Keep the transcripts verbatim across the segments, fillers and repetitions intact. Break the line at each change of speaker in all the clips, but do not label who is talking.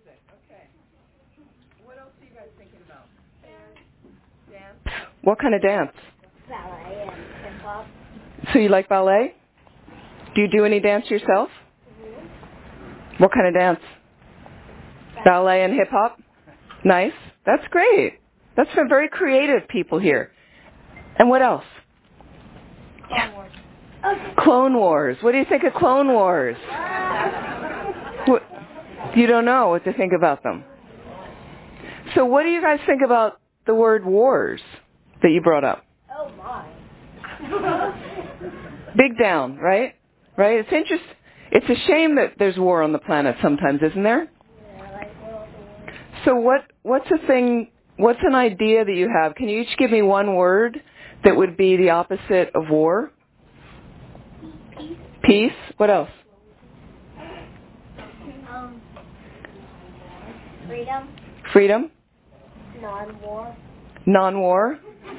music. Okay. What else are you guys thinking about? Dance. What kind of dance?
Ballet and hip hop.
So you like ballet? Do you do any dance yourself?
Mm-hmm.
What kind of dance? Ballet and hip hop? Nice. That's great. That's some very creative people here. And what else?
Clone
Yeah.
Wars.
Clone Wars. What do you think of Clone Wars? What, you don't know what to think about them. So what do you guys think about the word wars that you brought up?
Oh my.
Big down, right? Right? It's interest. It's a shame that there's war on the planet sometimes, isn't there?
Yeah, like World War.
So what? What's a thing? What's an idea that you have? Can you each give me one word that would be the opposite of war?
Peace.
Peace. What else?
Um. Freedom.
Freedom.
Non-war.
Non-war.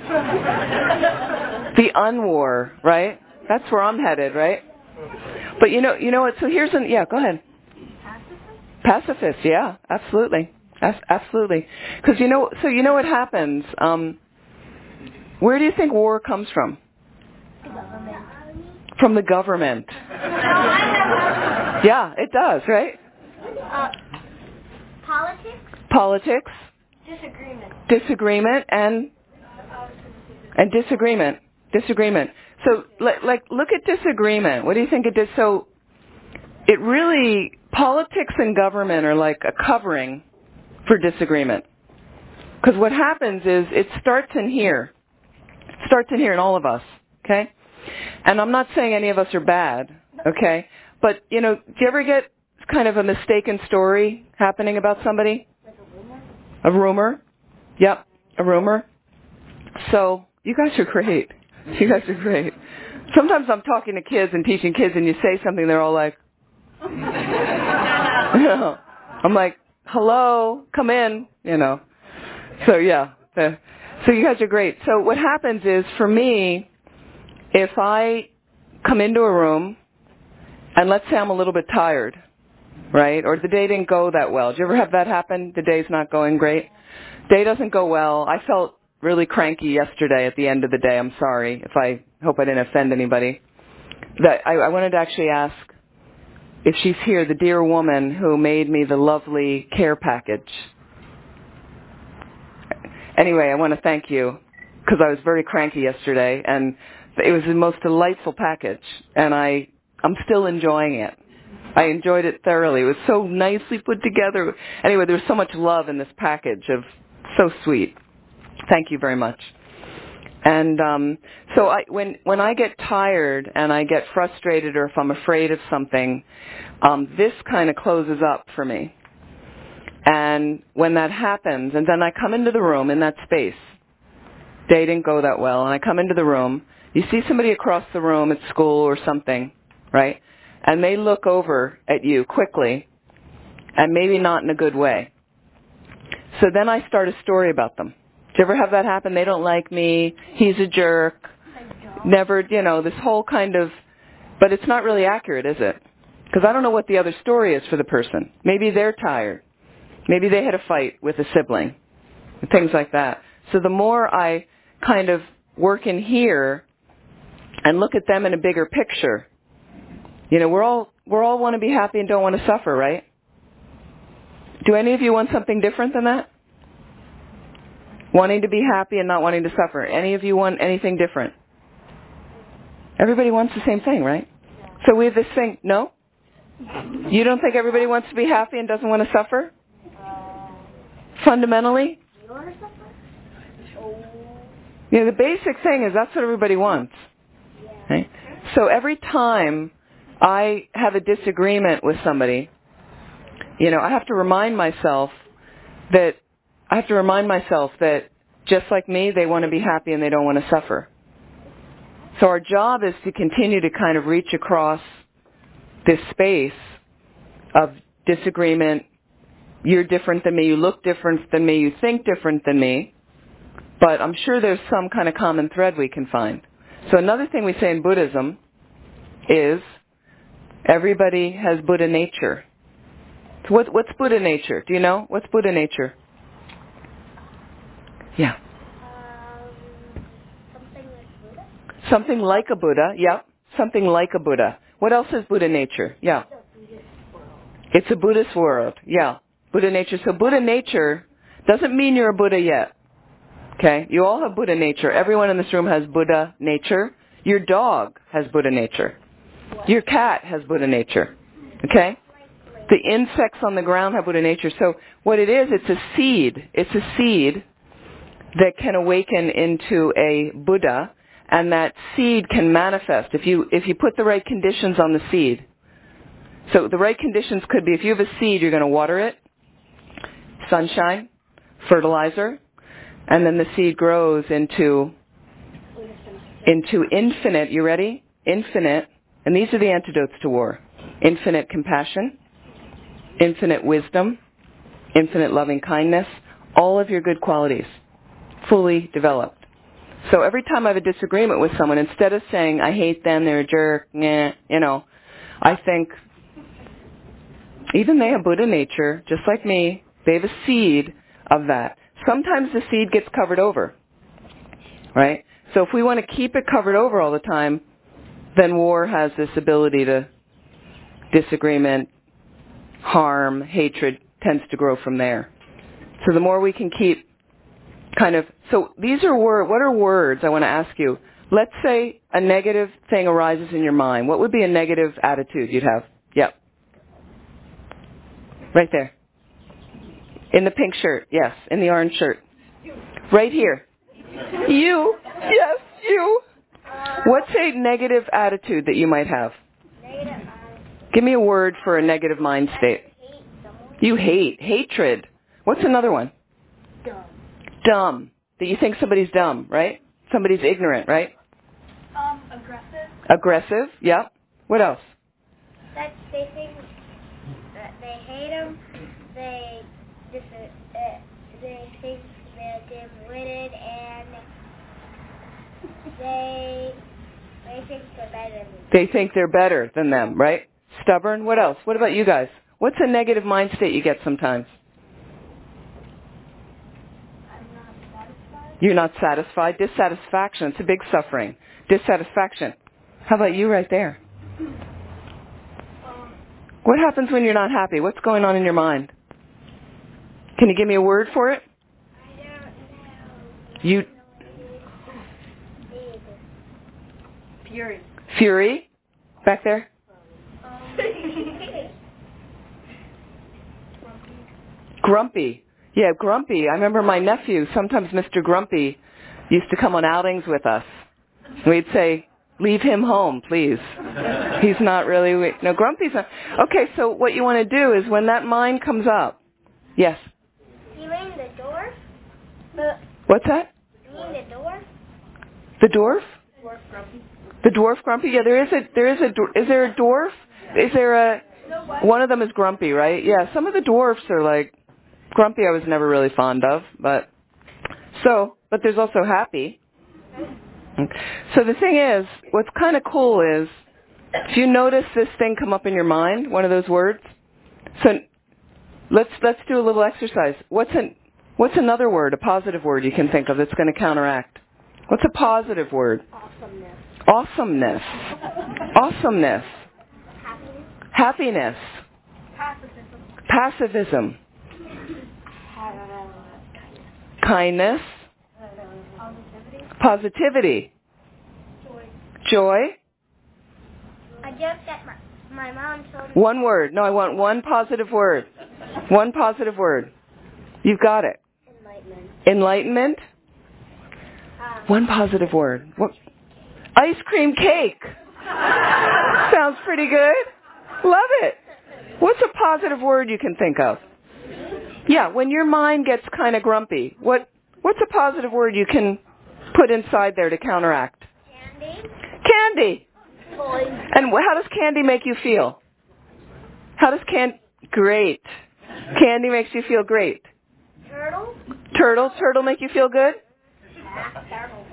The unwar, right? That's where I'm headed, right? But you know, you know what? So here's an yeah. Go ahead.
Pacifist.
Pacifist, yeah, absolutely, As- absolutely. Because you know, so you know what happens. Um, where do you think war comes from?
Government.
From the government. Yeah, it does, right?
Uh, politics.
Politics,
Disagreement.
disagreement, and and disagreement, disagreement. So, like, like, look at disagreement. What do you think it is? So, it really politics and government are like a covering for disagreement. Because what happens is it starts in here. It starts in here in all of us, okay? And I'm not saying any of us are bad, okay? But, you know, do you ever get kind of a mistaken story happening about somebody?
Like a rumor.
A rumor? Yep, a rumor. So, you guys are great. You guys are great. Sometimes I'm talking to kids and teaching kids and you say something, they're all like, you know, I'm like, hello, come in, you know. So yeah, the, so you guys are great. So what happens is, for me, if I come into a room, and let's say I'm a little bit tired, right, or the day didn't go that well. Did you ever have that happen? The day's not going great? Day doesn't go well. I felt really cranky yesterday at the end of the day. I'm sorry if I hope I didn't offend anybody. That I, I wanted to actually ask if she's here, the dear woman who made me the lovely care package. Anyway, I want to thank you because I was very cranky yesterday, and it was the most delightful package, and I, I'm still enjoying it. I enjoyed it thoroughly. It was so nicely put together. Anyway, there was so much love in this package of so sweet. Thank you very much. And um, so I, when when I get tired and I get frustrated, or if I'm afraid of something, um, this kind of closes up for me. And when that happens, and then I come into the room in that space, day didn't go that well, and I come into the room, you see somebody across the room at school or something, right? And they look over at you quickly, and maybe not in a good way. So then I start a story about them. Do you ever have that happen? They don't like me, he's a jerk, never, you know, this whole kind of, but it's not really accurate, is it? Because I don't know what the other story is for the person. Maybe they're tired. Maybe they had a fight with a sibling, things like that. So the more I kind of work in here and look at them in a bigger picture, you know, we're all, we're all want to be happy and don't want to suffer, right? Do any of you want something different than that? Wanting to be happy and not wanting to suffer. Any of you want anything different? Everybody wants the same thing, right? So we have this thing, no? You don't think everybody wants to be happy and doesn't want to suffer? Fundamentally?
You want to suffer? Oh.
You know, the basic thing is that's what everybody wants.
Yeah.
Right? So every time I have a disagreement with somebody, you know, I have to remind myself that I have to remind myself that just like me, they want to be happy and they don't want to suffer. So our job is to continue to kind of reach across this space of disagreement. You're different than me, you look different than me, you think different than me, but I'm sure there's some kind of common thread we can find. So another thing we say in Buddhism is everybody has Buddha nature. So what, what's Buddha nature? Do you know? What's Buddha nature? Yeah.
Um, something like Buddha?
Something like a Buddha. Yep. Something like a Buddha. What else is Buddha nature? Yeah.
The Buddhist world.
It's a Buddhist world. Yeah. Buddha nature. So Buddha nature doesn't mean you're a Buddha yet. Okay? You all have Buddha nature. Everyone in this room has Buddha nature. Your dog has Buddha nature. Your cat has Buddha nature. Okay? The insects on the ground have Buddha nature. So what it is, it's a seed. It's a seed that can awaken into a Buddha, and that seed can manifest if you if you put the right conditions on the seed. So the right conditions could be, if you have a seed, you're going to water it, sunshine, fertilizer, and then the seed grows into into infinite, you ready? Infinite, and these are the antidotes to war. Infinite compassion, infinite wisdom, infinite loving kindness, all of your good qualities, fully developed. So every time I have a disagreement with someone, instead of saying, I hate them, they're a jerk, nah, you know, I think, even they have Buddha nature, just like me, they have a seed of that. Sometimes the seed gets covered over, right? So if we want to keep it covered over all the time, then war has this ability to disagreement, harm, hatred tends to grow from there. So the more we can keep kind of, so these are words, what are words? I want to ask you. Let's say a negative thing arises in your mind. What would be a negative attitude you'd have? Yep. Right there. In the pink shirt, yes. In the orange shirt. Right here. You. Yes, you. What's a negative attitude that you might have?
Negative.
Give me a word for a negative mind state.
Hate someone.
You hate. Hatred. What's another one?
Dumb.
Dumb. That you think somebody's dumb, right? Somebody's ignorant, right?
Um, aggressive.
Aggressive. Yep. What else?
That they think that they hate them. They dis- uh, they think they're dim-witted, and they they think they're better than them.
They think they're better than them, right? Stubborn. What else? What about you guys? What's a negative mind state you get sometimes?
I'm not satisfied.
You're not satisfied. Dissatisfaction. It's a big suffering. Dissatisfaction. How about you right there?
Um,
What happens when you're not happy? What's going on in your mind? Can you give me a word for it?
I don't know.
You,
Fury.
fury? Back there?
Um,
Grumpy. Yeah, grumpy. I remember my nephew, sometimes Mister Grumpy, used to come on outings with us. We'd say, leave him home, please. He's not really, no, Grumpy's not. Okay, so what you want to do is when that mind comes up, yes.
You mean the dwarf? The,
What's that?
you mean the dwarf?
The dwarf?
Dwarf grumpy.
The dwarf grumpy? Yeah, there is a, there is a, dwar- is there a dwarf? Is there a, one of them is grumpy, right? Yeah, some of the dwarfs are like, grumpy I was never really fond of, but, so, but there's also happy. So the thing is, what's kind of cool is, if you notice this thing come up in your mind, one of those words, so let's let's do a little exercise. What's an what's another word, a positive word you can think of that's going to counteract? What's a positive word?
Awesomeness.
Awesomeness. Awesomeness.
Happiness.
Happiness.
Pacifism.
Pacifism. Kindness.
Positivity.
Positivity.
Joy.
Joy.
A joke that my, my mom told me.
One word. No, I want one positive word. One positive word. You've got it.
Enlightenment.
Enlightenment.
Um,
One positive word. What? Ice cream cake. Sounds pretty good. Love it. What's a positive word you can think of? Yeah, when your mind gets kind of grumpy, what what's a positive word you can put inside there to counteract?
Candy.
Candy.
Toys.
And wh- how does candy make you feel? How does can great. Candy makes you feel great.
Turtle.
Turtle, turtle make you feel good?
Turtle.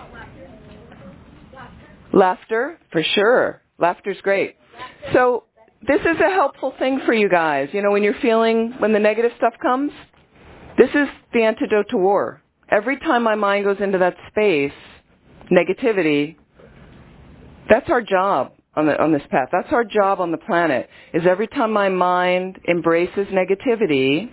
Laughter, for sure. Laughter's great. So this is a helpful thing for you guys. You know, when you're feeling, when the negative stuff comes, this is the antidote to war. Every time my mind goes into that space, negativity, that's our job on the on this path. That's our job on the planet, is every time my mind embraces negativity,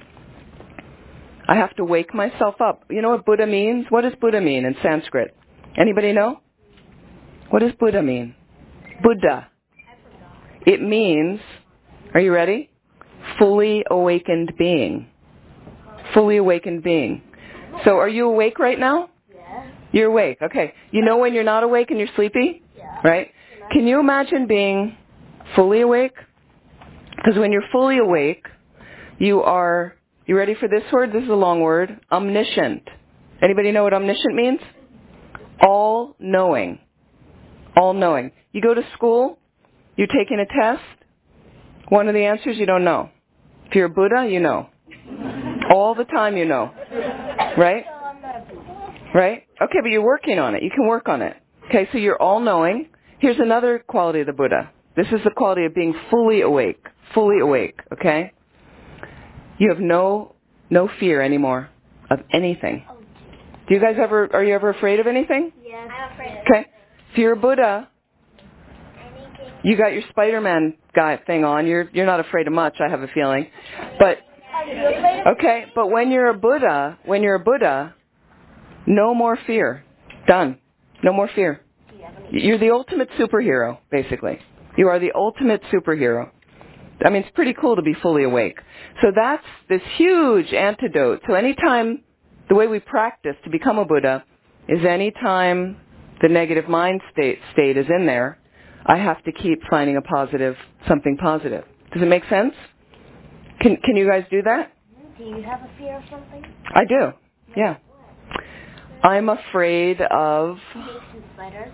I have to wake myself up. You know what Buddha means? What does Buddha mean in Sanskrit? Anybody know? What does Buddha mean? Buddha. It means, are you ready? Fully awakened being. Fully awakened being. So are you awake right now?
Yeah.
You're awake. Okay. You know when you're not awake and you're sleepy?
Yeah.
Right? Can you imagine being fully awake? Because when you're fully awake, you are, you ready for this word? This is a long word. Omniscient. Anybody know what omniscient means? All-knowing. All-knowing. You go to school, you're taking a test, one of the answers you don't know. If you're a Buddha, you know. All the time you know. Right? Right? Okay, but you're working on it. You can work on it. Okay, so you're all-knowing. Here's another quality of the Buddha. This is the quality of being fully awake. Fully awake, okay? You have no no fear anymore of anything. Do you guys ever, are you ever afraid of anything?
Yes. I'm afraid of
Okay. If you're a Buddha,
anything.
you got your Spider-Man guy thing on. You're you're not afraid of much, I have a feeling. But
Are you afraid of
okay, but when you're a Buddha, when you're a Buddha, no more fear. Done. No more fear. You're the ultimate superhero, basically. You are the ultimate superhero. I mean, it's pretty cool to be fully awake. So that's this huge antidote. So anytime, the way we practice to become a Buddha is anytime the negative mind state, state is in there, I have to keep finding a positive, something positive. Does it make sense? Can Can you guys do that?
Do you have a fear of something?
I do. Yeah. I'm afraid of...
Jason Spider.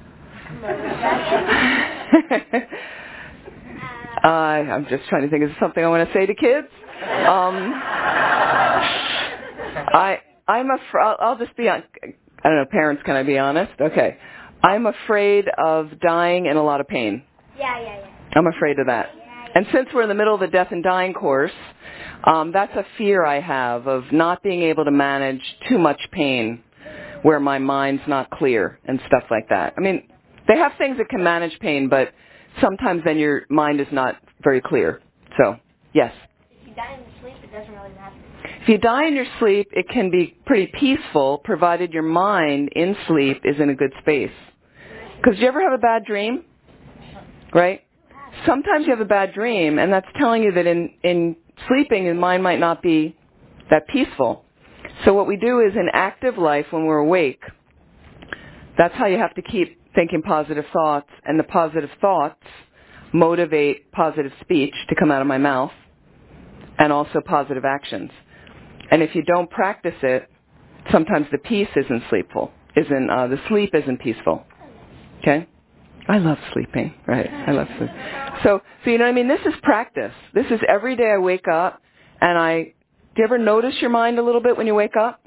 uh, I'm just trying to think of something I want to say to kids. Um, I I'm afraid. I'll, I'll just be on. I don't know. Parents, can I be honest? Okay. I'm afraid of dying in a lot of pain.
Yeah, yeah, yeah.
I'm afraid of that. And since we're in the middle of the death and dying course, um, that's a fear I have of not being able to manage too much pain where my mind's not clear and stuff like that. I mean, they have things that can manage pain, but sometimes then your mind is not very clear. So, yes.
If you die in your sleep, it doesn't really matter.
If you die in your sleep, it can be pretty peaceful, provided your mind in sleep is in a good space. Because do you ever have a bad dream? Right? Sometimes you have a bad dream, and that's telling you that in, in sleeping, your mind might not be that peaceful. So what we do is in active life, when we're awake, that's how you have to keep thinking positive thoughts, and the positive thoughts motivate positive speech to come out of my mouth, and also positive actions. And if you don't practice it, sometimes the peace isn't sleepful, isn't uh, the sleep isn't peaceful. Okay? I love sleeping, right? I love sleep. So, so you know what I mean? This is practice. This is every day I wake up, and I. Do you ever notice your mind a little bit when you wake up?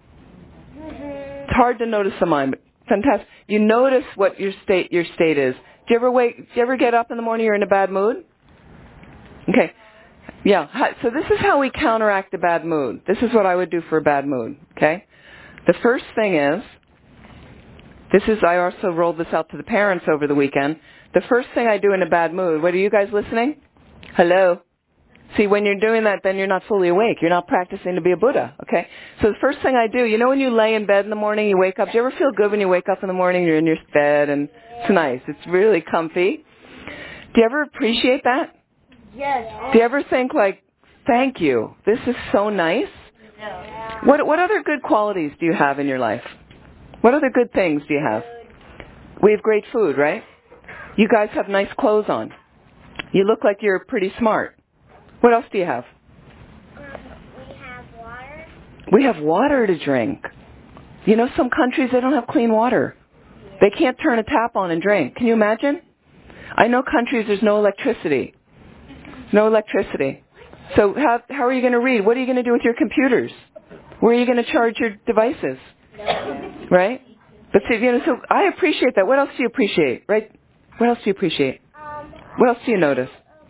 Mm-hmm.
It's hard to notice the mind, but fantastic. You notice what your state your state is. Do you ever wake? Do you ever get up in the morning? You're in a bad mood? Okay. Yeah. So this is how we counteract a bad mood. This is what I would do for a bad mood. Okay. The first thing is. This is, I also rolled this out to the parents over the weekend. The first thing I do in a bad mood, what are you guys listening? Hello? See, when you're doing that, then you're not fully awake. You're not practicing to be a Buddha, okay? So the first thing I do, you know when you lay in bed in the morning, you wake up, do you ever feel good when you wake up in the morning, you're in your bed, and it's nice. It's really comfy. Do you ever appreciate that?
Yes.
Do you ever think like, thank you, this is so nice?
Yeah.
What, what other good qualities do you have in your life? What other good things do you have? We have great food, right? You guys have nice clothes on. You look like you're pretty smart. What else do you have?
Um, we have water.
We have water to drink. You know, some countries, they don't have clean water. They can't turn a tap on and drink. Can you imagine? I know countries, there's no electricity. No electricity. So how, how are you going to read? What are you going to do with your computers? Where are you going to charge your devices? Right? But so, you know, so I appreciate that. What else do you appreciate? Right? What else do you appreciate?
Um,
What else do you notice?
we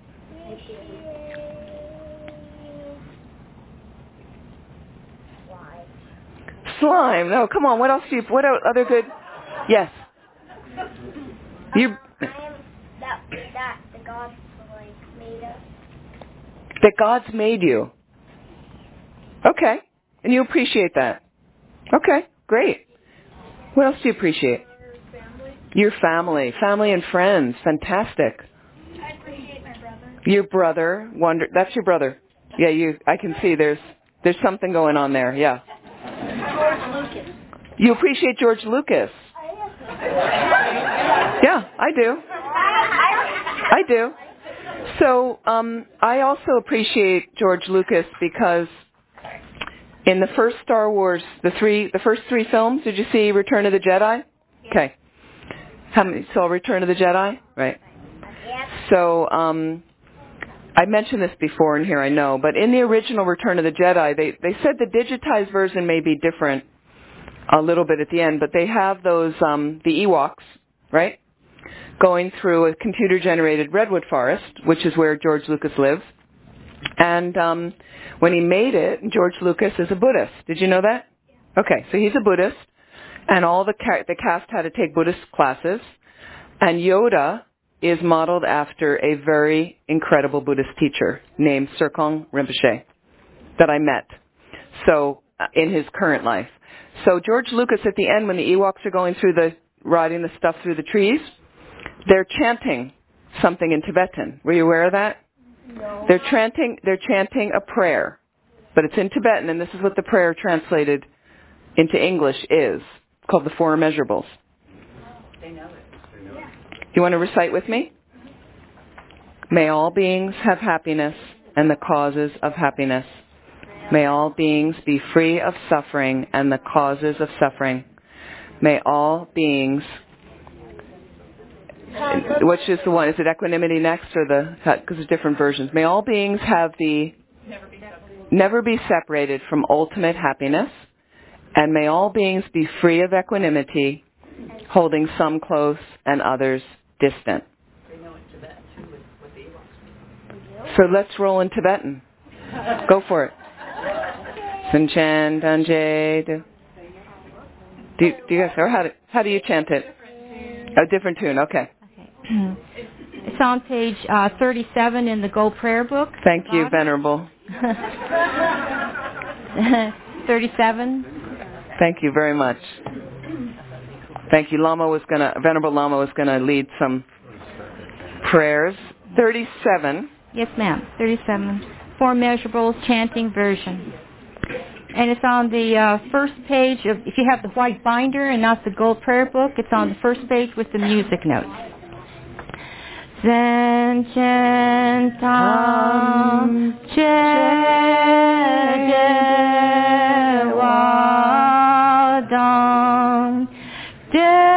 Slime. No, come on. What else do you? What other good? Yes. You.
I am that that the gods like made us.
That God's made you. Okay, and you appreciate that. Okay, great. What else do you appreciate?
Family.
Your family, family and friends. Fantastic.
I appreciate my brother.
Your brother. Wonder. That's your brother. Yeah, you. I can see there's there's something going on there. Yeah.
George Lucas.
You appreciate George Lucas. Yeah, I do. I do. So um, I also appreciate George Lucas because in the first Star Wars, the three, the first three films, did you see Return of the Jedi? Okay. How many saw Return of the Jedi? Right. So um, I mentioned this before in here, I know, but in the original Return of the Jedi, they they said the digitized version may be different a little bit at the end, but they have those um, the Ewoks, right? Going through a computer-generated redwood forest, which is where George Lucas lives. And um, when he made it, George Lucas is a Buddhist. Did you know that? Okay, so he's a Buddhist, and all the ca- the cast had to take Buddhist classes. And Yoda is modeled after a very incredible Buddhist teacher named Serkong Rinpoche that I met. So uh, in his current life. So George Lucas at the end, when the Ewoks are going through the riding the stuff through the trees, they're chanting something in Tibetan. Were you aware of that?
No.
They're chanting, they're chanting a prayer, but it's in Tibetan, and this is what the prayer translated into English is, called the Four Immeasurables.
They know it.
Do you want to recite with me? May all beings have happiness and the causes of happiness. May all beings be free of suffering and the causes of suffering. May all beings... Which is the one? Is it equanimity next or the... Because there's different versions. May all beings have the...
Never be separated.
Never be separated from ultimate happiness. And may all beings be free of equanimity, holding some close and others distant.
They know in Tibet too with, with the Ewoks.
So let's roll in Tibetan. Go for it. Sanchan Danje. Do, do, do you guys know how, to, how do you chant it? A different tune, okay.
Okay. It's on page uh, thirty-seven in the Gold Prayer Book.
Thank you, Venerable.
thirty-seven.
Thank you very much. Thank you. Lama was gonna, Venerable Lama was gonna lead some prayers. thirty-seven.
Yes, ma'am. thirty-seven. Four Measurables Chanting Version. And it's on the uh, first page of, if you have the white binder and not the Gold Prayer Book, it's on the first page with the music notes. Zen chen tam che de wa dang de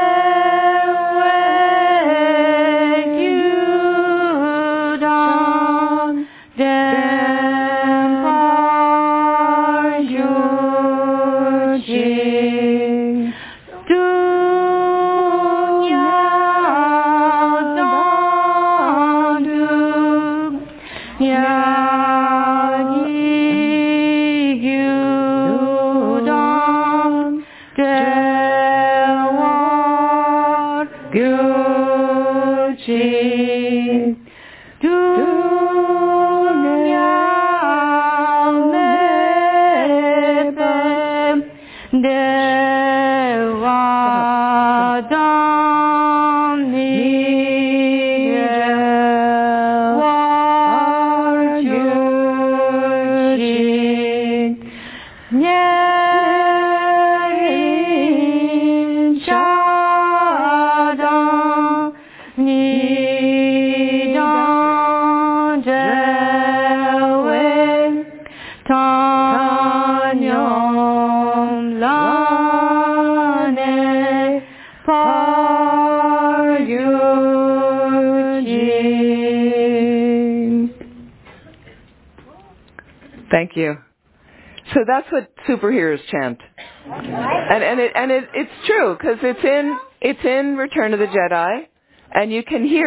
Thank you. So that's what superheroes chant, and and it and it, it's true because it's in it's in Return of the Jedi, and you can hear it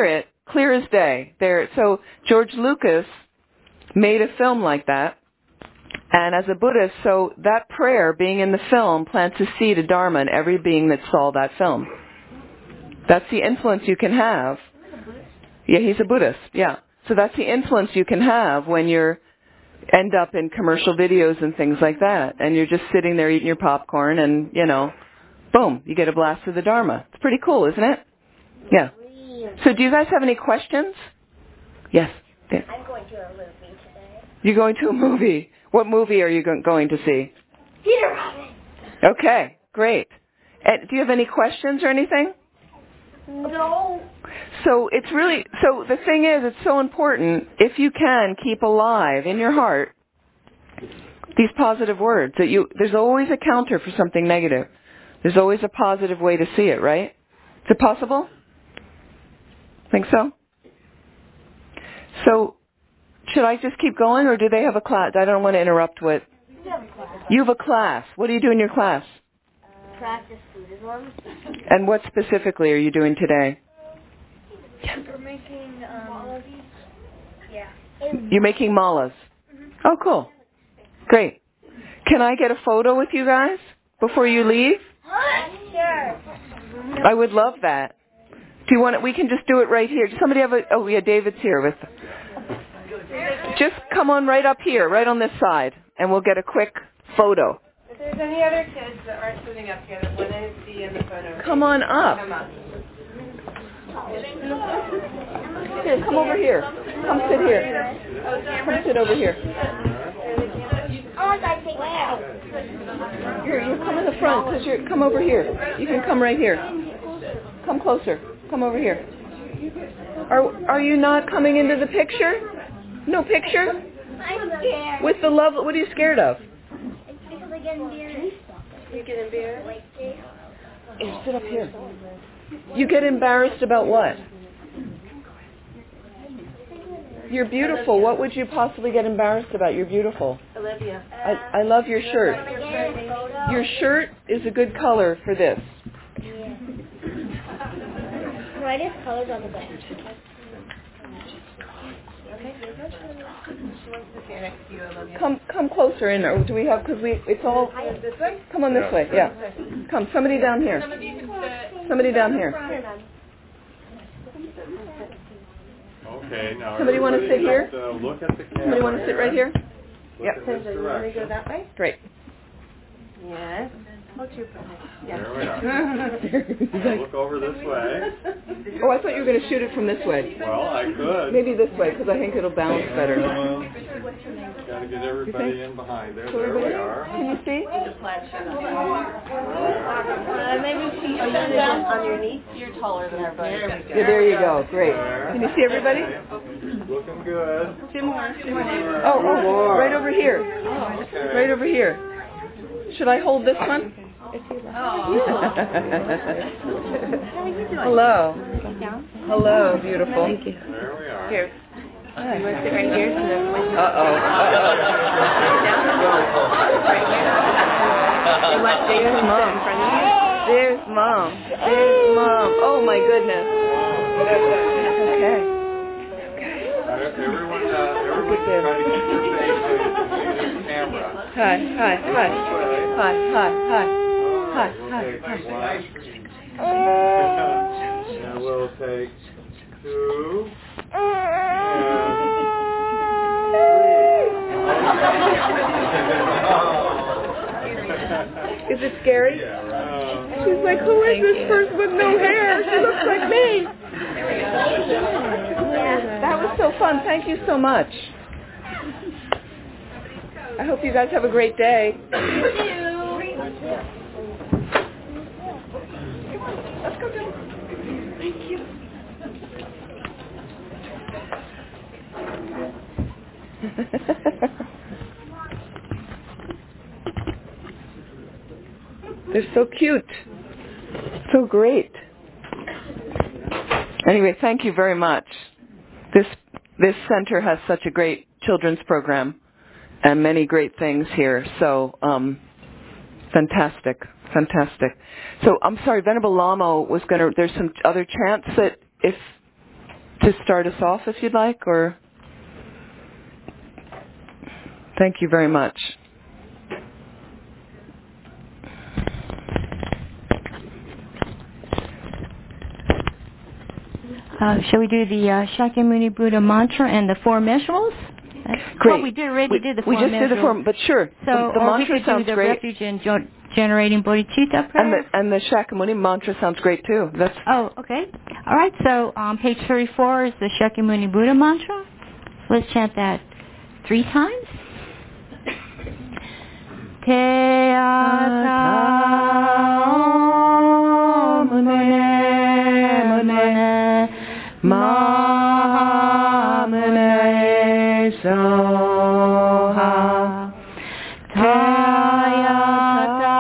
clear as day. There. So George Lucas made a film like that, and as a Buddhist, so that prayer being in the film plants a seed of Dharma in every being that saw that film. That's the influence you can have. Yeah, he's a Buddhist, yeah. So that's the influence you can have when you end up in commercial videos and things like that, and you're just sitting there eating your popcorn and, you know, boom, you get a blast of the Dharma. It's pretty cool, isn't it? Yeah. So do you guys have any questions? Yes. Yeah.
I'm going to a movie today.
You're going to a movie. What movie are you go- going to see?
Peter Rabbit.
Okay, great. And do you have any questions or anything?
No.
So it's really, so the thing is, it's so important, if you can, keep alive in your heart these positive words. That you, there's always a counter for something negative. There's always a positive way to see it, right? Is it possible? Think so? So, should I just keep going, or do they have a class? I don't want to interrupt what... You have a class. What do you do in your class?
Uh, practice Buddhism.
And what specifically are you doing today?
We're making, um... Yeah.
You're making malas. Oh, cool. Great. Can I get a photo with you guys before you leave?
Sure.
I would love that. Do you want it? We can just do it right here. Does somebody have a... Oh, yeah, David's here with... Just come on right up here, right on this side, and we'll get a quick photo.
If there's any other kids that aren't sitting up here that want to be in the photo,
Come on up.
come up.
Here, come over here. Come sit here. Come sit over here.
Oh, I gotta take my out.
Here, you come in the front, because you're... Come over here. You can come right here. Come closer. Come over here. Are are you not coming into the picture? No picture?
I'm scared.
With the love... What are you scared of?
It's because I get embarrassed.
You get embarrassed?
Like this.
Here, sit up here. You get embarrassed about what? You're beautiful. What would you possibly get embarrassed about? You're beautiful.
Olivia.
I, I love your shirt. Your shirt is a good color for this.
Yeah. Brightest colors on the back.
She wants to stand next to you, Olivia.
Come come closer in there. Do we have, because we, it's all...
This way?
Come on this way, yeah. Come, somebody down here.
Some of you can sit.
Somebody down here.
Okay, now
Somebody wanna
everybody
sit here?
just, uh, look at the camera.
Somebody want to sit right here?
Look
Yep.
in this
You want to go
direction.
that way?
Great.
Yes. Hold your breath. Yes.
There we are. Now look over this way.
Oh, I thought you were going to shoot it from this way.
Well, I could.
Maybe this way, because I think it'll bounce better.
Got to get everybody in behind there.
So
There
everybody,
we are.
can you see?
Uh, maybe she should sit down on your knees. You're taller than everybody. There we go.
Yeah, there you go. Great. Can you see everybody?
Looking good.
Two more. Two more.
Oh, oh, right over here.
Okay.
Right over here. Should I hold this one? Hello. Hello, beautiful. Thank you.
There we are.
Here. You want to sit right here? So that when
Uh-oh.
And what they
There's
can sit
Mom.
in front of you.
There's Mom. There's Mom. Oh, my goodness. Okay.
Uh, Everyone, uh, everybody
this.
try to keep your face in the camera.
Hi, hi, hi. Hi, hi, hi. Hi,
We'll
hi,
take
hi.
one. And we'll take two. And
Is it scary?
uh,
She's like, who is this person with no hair? She looks like me. That was so fun. Thank you so much. I hope you guys have a great day. Let's go, Bill. Thank you. They're so cute. So great. Anyway, thank you very much. This this center has such a great children's program and many great things here. So, um, fantastic, fantastic. So, I'm sorry, Venerable Lamo was going to, there's some other chants that if to start us off if you'd like, or? Thank you very much.
Uh, shall we do the uh, Shakyamuni Buddha mantra and the four measurables?
Great.
Well, we did already
we,
did the four
We just
measurables.
did the four, but sure.
So,
the, the
or
mantra
we could
sounds
do the
great.
refuge and jo- generating bodhicitta prayer.
And the, and the Shakyamuni mantra sounds great too. That's
Oh, okay. All right, so on page thirty-four is the Shakyamuni Buddha mantra. So let's chant that three times. Te ata mune mune ma mune soha tayata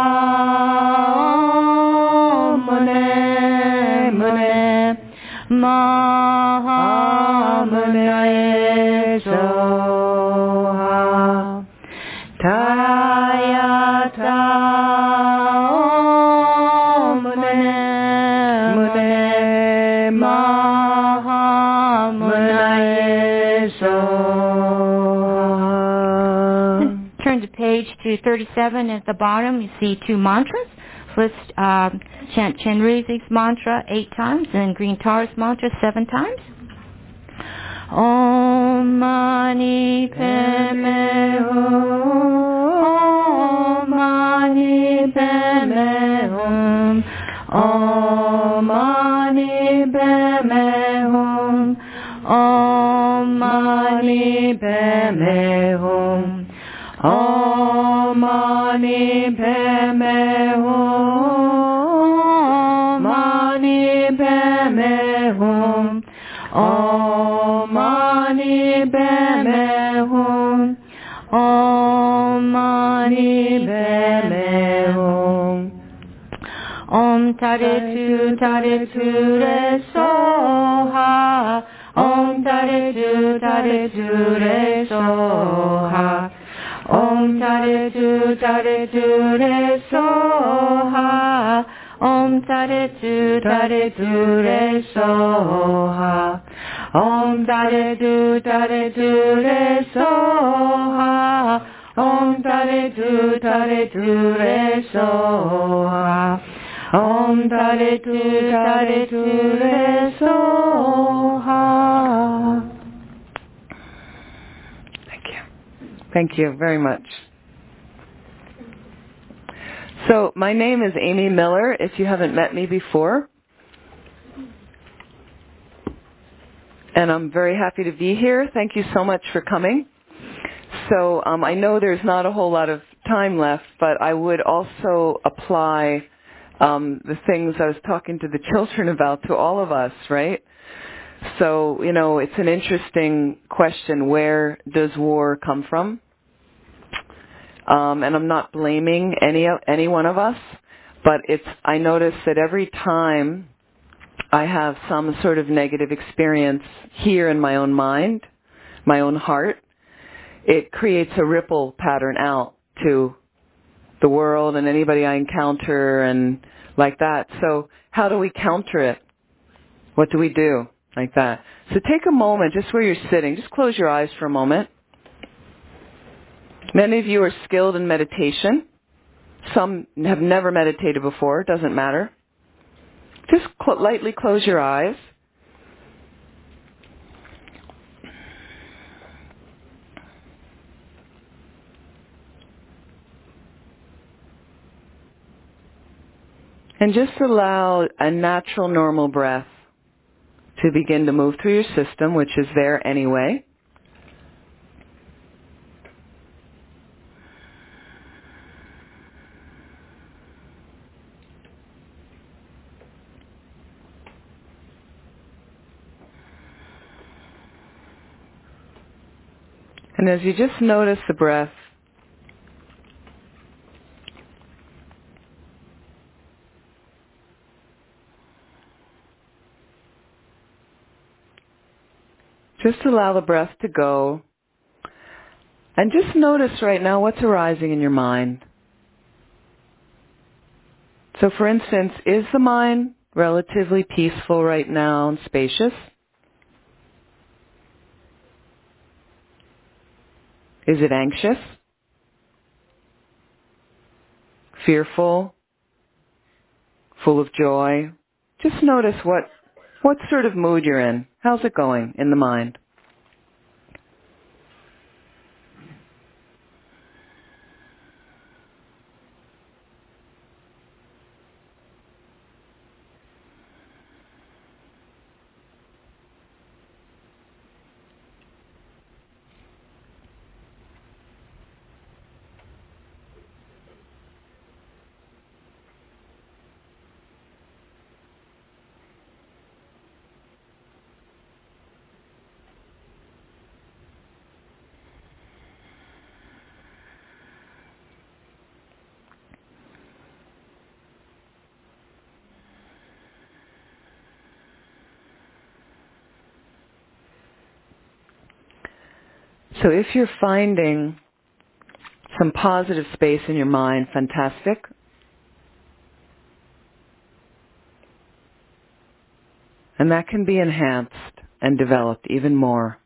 mune mune ma mune soha tayata mune mune ma mune soha. Turn the page to thirty-seven. At the bottom, you see two mantras. Let's um, chant Chenrezig's mantra eight times and Green Tara's mantra seven times. Om Mani Padme Hum. Om Mani Padme Hum. Om Mani Padme Hum. Om Mani Padme Hum. Om Mani Padme Hum. Om Mani Padme Hum. Om Mani Padme Hum. Om Mani Padme Hum. Om Taretu Taretu Re Soha. Om Taretu Taretu Re Soha. Om Taretu Taretu Re Soha. Om Taretu Taretu Re Soha. Om Taretu Taretu Re Soha. Om Taretu Taretu Re Soha. Om Taretu Taretu Re Soha.
Thank you. Thank you very much. So my name is Amy Miller, if you haven't met me before. And I'm very happy to be here. Thank you so much for coming. So um, I know there's not a whole lot of time left, but I would also apply um, the things I was talking to the children about to all of us, right? So, you know, it's an interesting question. Where does war come from? Um, and I'm not blaming any any one of us, but it's. I notice that every time I have some sort of negative experience here in my own mind, my own heart, it creates a ripple pattern out to the world and anybody I encounter and like that. So how do we counter it? What do we do like that? So take a moment, just where you're sitting, just close your eyes for a moment. Many of you are skilled in meditation. Some have never meditated before. It doesn't matter. Just cl- lightly close your eyes. And just allow a natural, normal breath to begin to move through your system, which is there anyway. And as you just notice the breath, just allow the breath to go. And just notice right now what's arising in your mind. So for instance, is the mind relatively peaceful right now and spacious? Is it anxious? Fearful? Full of joy? Just notice what, what sort of mood you're in. How's it going in the mind? So if you're finding some positive space in your mind, fantastic. And that can be enhanced and developed even more.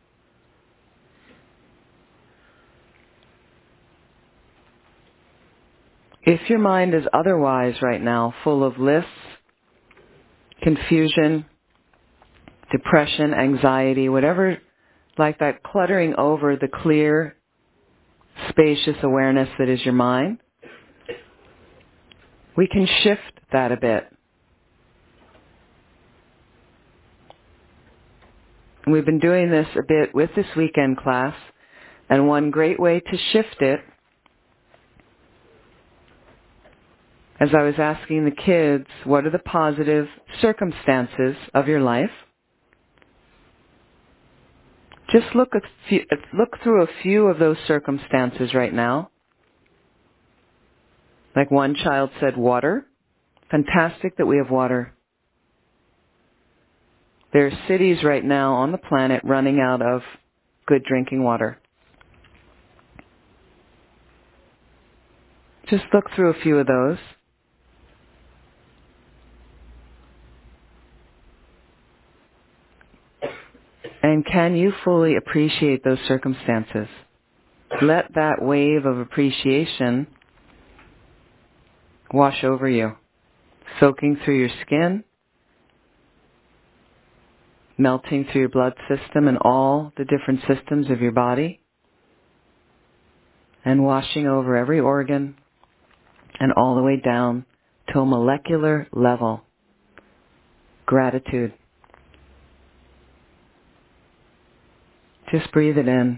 If your mind is otherwise right now full of lists, confusion, depression, anxiety, whatever, like that cluttering over the clear, spacious awareness that is your mind, we can shift that a bit. And we've been doing this a bit with this weekend class, and one great way to shift it, as I was asking the kids, what are the positive circumstances of your life? Just look, at few, look through a few of those circumstances right now. Like one child said, water. Fantastic that we have water. There are cities right now on the planet running out of good drinking water. Just look through a few of those. And can you fully appreciate those circumstances? Let that wave of appreciation wash over you, soaking through your skin, melting through your blood system and all the different systems of your body, and washing over every organ and all the way down to a molecular level. Gratitude. Just breathe it in.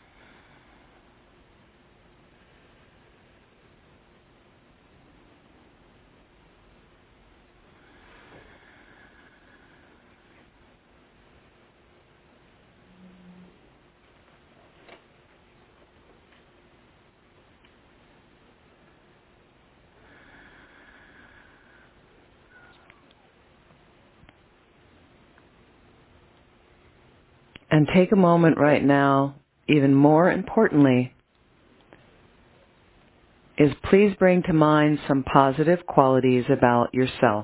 And take a moment right now, even more importantly, is please bring to mind some positive qualities about yourself.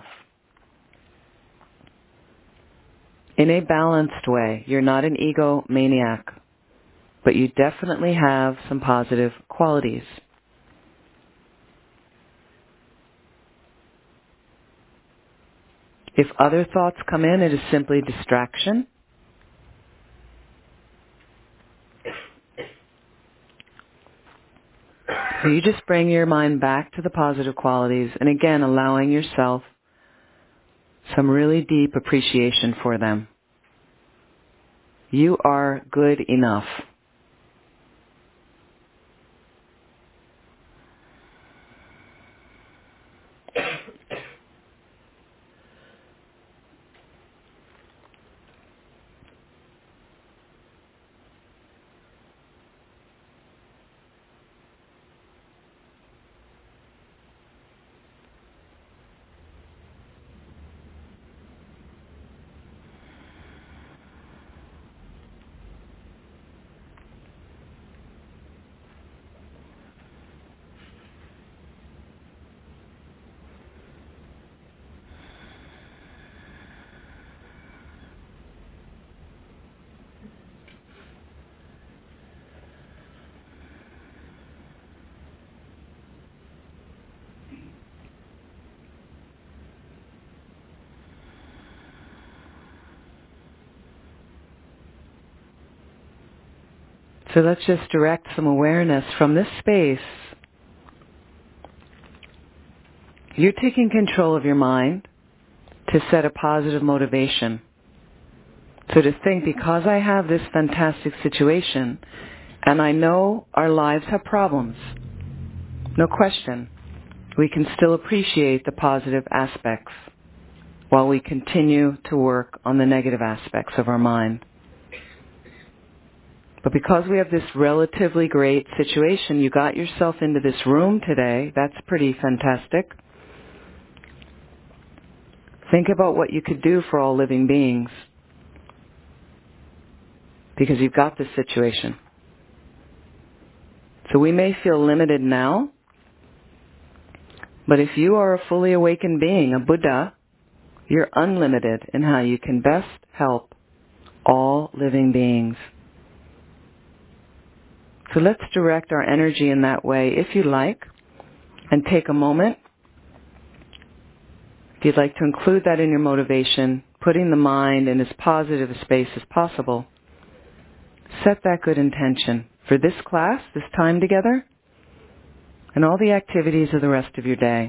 In a balanced way. You're not an egomaniac, but you definitely have some positive qualities. If other thoughts come in, it is simply distraction. So you just bring your mind back to the positive qualities, and again, allowing yourself some really deep appreciation for them. You are good enough. So let's just direct some awareness from this space. You're taking control of your mind to set a positive motivation. So to think, because I have this fantastic situation, and I know our lives have problems, no question, we can still appreciate the positive aspects while we continue to work on the negative aspects of our mind. But because we have this relatively great situation, you got yourself into this room today, that's pretty fantastic. Think about what you could do for all living beings, because you've got this situation. So we may feel limited now, but if you are a fully awakened being, a Buddha, you're unlimited in how you can best help all living beings. So let's direct our energy in that way, if you like, and take a moment. If you'd like to include that in your motivation, putting the mind in as positive a space as possible, set that good intention for this class, this time together, and all the activities of the rest of your day.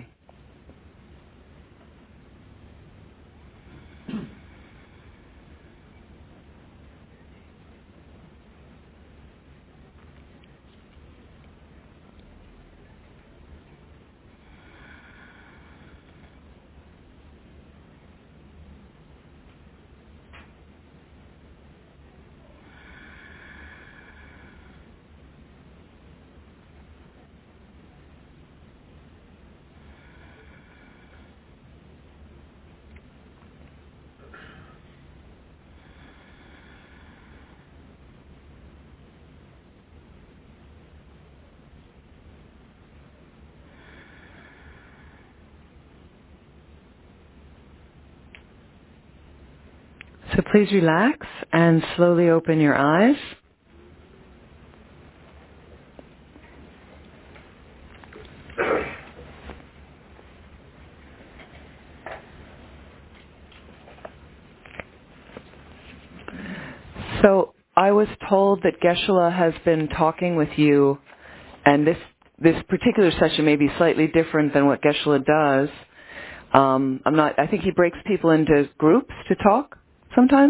So please relax and slowly open your eyes. So I was told that Geshe-la has been talking with you, and this this particular session may be slightly different than what Geshe-la does. Um, I'm not. I think he breaks people into groups to talk sometimes.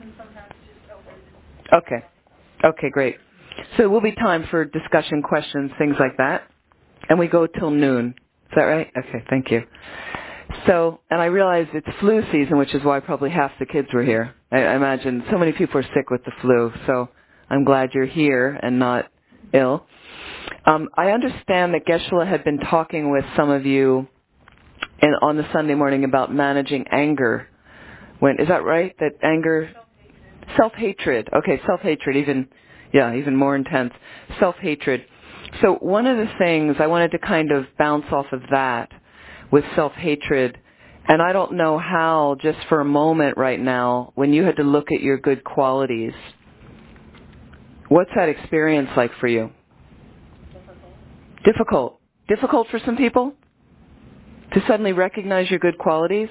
Okay. Okay, great. So it will be time for discussion, questions, things like that, and we go till noon. Is that right? Okay, thank you. So, and I realize it's flu season, which is why probably half the kids were here. I, I imagine so many people are sick with the flu, so I'm glad you're here and not ill. Um, I understand that Geshe-la had been talking with some of you in, on the Sunday morning about managing anger. When is that right? That anger, self-hatred. Okay, self-hatred, even yeah, even more intense. Self-hatred. So one of the things I wanted to kind of bounce off of that with self-hatred, and I don't know how, just for a moment right now, when you had to look at your good qualities, what's that experience like for you? Difficult. Difficult. Difficult for some people? To suddenly recognize your good qualities?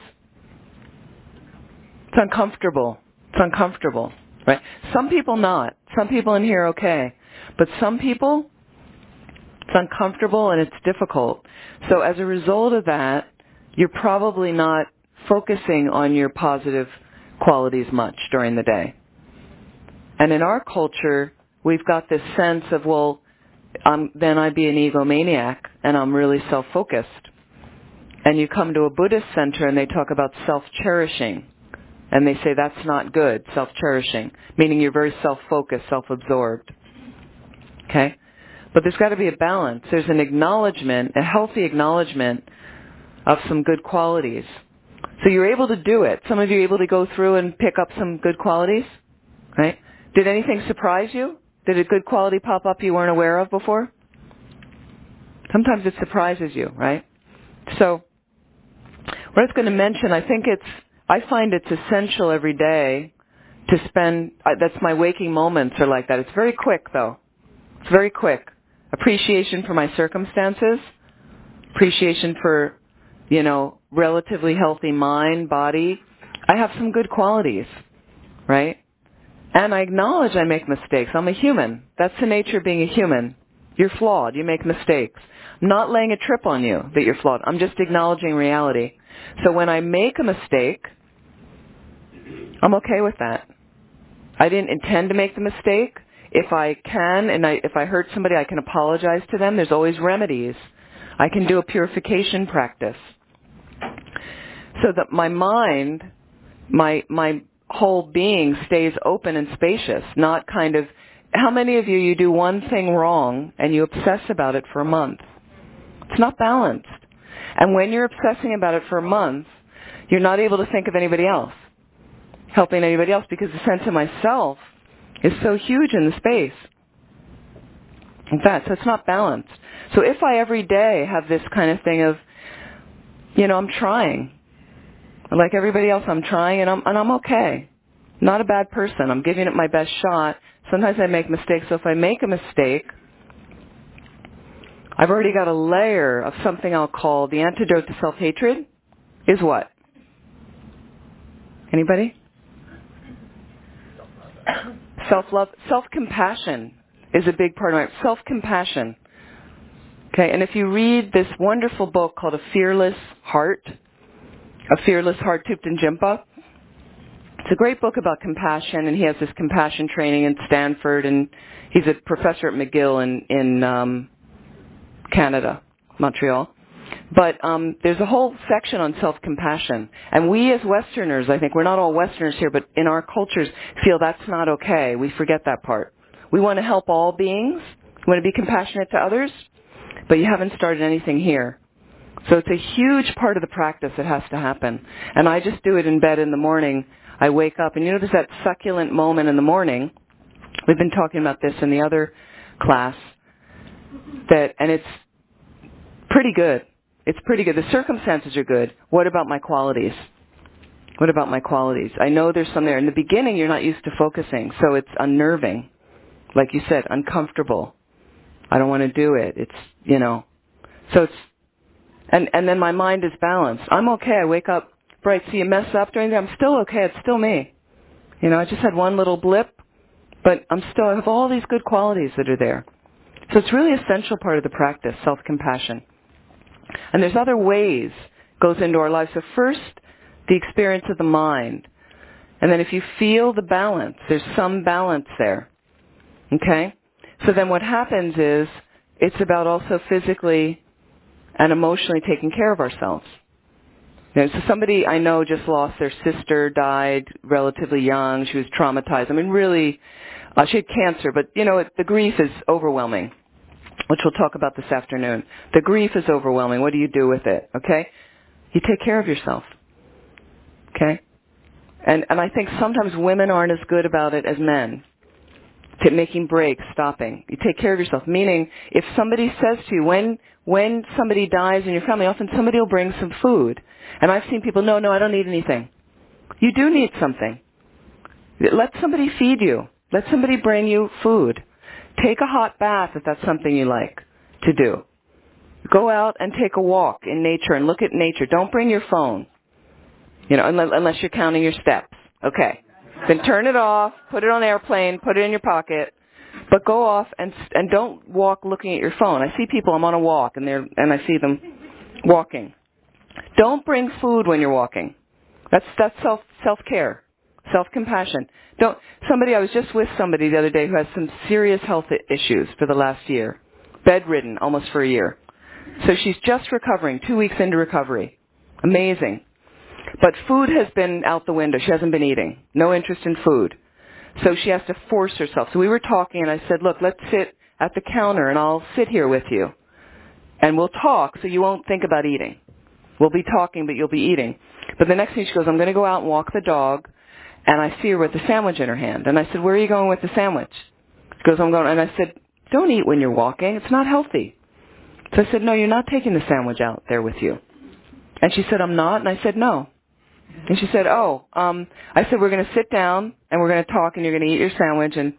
It's uncomfortable. It's uncomfortable, right? Some people not. Some people in here okay. But some people, it's uncomfortable and it's difficult. So as a result of that, you're probably not focusing on your positive qualities much during the day. And in our culture, we've got this sense of, well, um, then I'd be an egomaniac and I'm really self-focused. And you come to a Buddhist center and they talk about self-cherishing. And they say that's not good, self-cherishing, meaning you're very self-focused, self-absorbed. Okay? But there's got to be a balance. There's an acknowledgement, a healthy acknowledgement of some good qualities. So you're able to do it. Some of you are able to go through and pick up some good qualities, right? Did anything surprise you? Did a good quality pop up you weren't aware of before? Sometimes it surprises you, right? So what I was going to mention, I think it's, I find it's essential every day to spend, that's my waking moments are like that. It's very quick though. It's very quick. Appreciation for my circumstances, appreciation for, you know, relatively healthy mind, body. I have some good qualities, right? And I acknowledge I make mistakes. I'm a human. That's the nature of being a human. You're flawed. You make mistakes. I'm not laying a trip on you that you're flawed. I'm just acknowledging reality. So when I make a mistake, I'm okay with that. I didn't intend to make the mistake. If I can, and I, if I hurt somebody, I can apologize to them. There's always remedies. I can do a purification practice. So that my mind, my my whole being stays open and spacious, not kind of, how many of you, you do one thing wrong and you obsess about it for a month? It's not balanced. And when you're obsessing about it for a month, you're not able to think of anybody else, helping anybody else, because the sense of myself is so huge in the space. In fact, so it's not balanced. So if I every day have this kind of thing of, you know, I'm trying, like everybody else, I'm trying, and I'm and I'm okay. Not a bad person. I'm giving it my best shot. Sometimes I make mistakes. So if I make a mistake, I've already got a layer of something I'll call the antidote to self-hatred is what? Anybody? Self-love. Self-compassion is a big part of it. Self-compassion. Okay, and if you read this wonderful book called A Fearless Heart, A Fearless Heart, Thupten Jinpa, it's a great book about compassion, and he has this compassion training in Stanford, and he's a professor at McGill in, in um, Canada, Montreal. But um, there's a whole section on self-compassion. And we as Westerners, I think, we're not all Westerners here, but in our cultures, feel that's not okay. We forget that part. We want to help all beings. We want to be compassionate to others, but you haven't started anything here. So it's a huge part of the practice that has to happen. And I just do it in bed in the morning. I wake up, and you know there's that succulent moment in the morning. We've been talking about this in the other class, that, and it's pretty good. It's pretty good. The circumstances are good. What about my qualities? What about my qualities? I know there's some there. In the beginning, you're not used to focusing, so it's unnerving. Like you said, uncomfortable. I don't want to do it. It's, you know. So it's, and, and then my mind is balanced. I'm okay. I wake up bright. So you mess up during the day, I'm still okay. It's still me. You know, I just had one little blip, but I'm still, I have all these good qualities that are there. So it's really an essential part of the practice, self-compassion. And there's other ways goes into our lives. So first, the experience of the mind. And then if you feel the balance, there's some balance there. Okay? So then what happens is, it's about also physically and emotionally taking care of ourselves. You know, so somebody I know just lost their sister, died relatively young. She was traumatized. I mean, really, uh, she had cancer, but, you know, it, the grief is overwhelming, which we'll talk about this afternoon. The grief is overwhelming. What do you do with it? Okay? You take care of yourself. Okay? And and I think sometimes women aren't as good about it as men. To making breaks, stopping. You take care of yourself. Meaning, if somebody says to you, when when somebody dies in your family, often somebody will bring some food. And I've seen people, no, no, I don't need anything. You do need something. Let somebody feed you. Let somebody bring you food. Take a hot bath if that's something you like to do. Go out and take a walk in nature and look at nature. Don't bring your phone, you know, unless you're counting your steps. Okay. Then turn it off, put it on airplane, put it in your pocket, but go off and and don't walk looking at your phone. I see people, I'm on a walk, and they're and I see them walking. Don't bring food when you're walking. That's that's self self-care, self-compassion. Don't somebody I was just with somebody the other day who has some serious health issues for the last year, bedridden almost for a year. So she's just recovering, two weeks into recovery. Amazing. But food has been out the window. She hasn't been eating. No interest in food. So she has to force herself. So we were talking, and I said, look, let's sit at the counter, and I'll sit here with you. And we'll talk so you won't think about eating. We'll be talking, but you'll be eating. But the next thing she goes, I'm going to go out and walk the dog. And I see her with a sandwich in her hand. And I said, where are you going with the sandwich? She goes, I'm going. And I said, don't eat when you're walking. It's not healthy. So I said, no, you're not taking the sandwich out there with you. And she said, I'm not. And I said, no. And she said, oh, um, I said, we're going to sit down and we're going to talk and you're going to eat your sandwich. And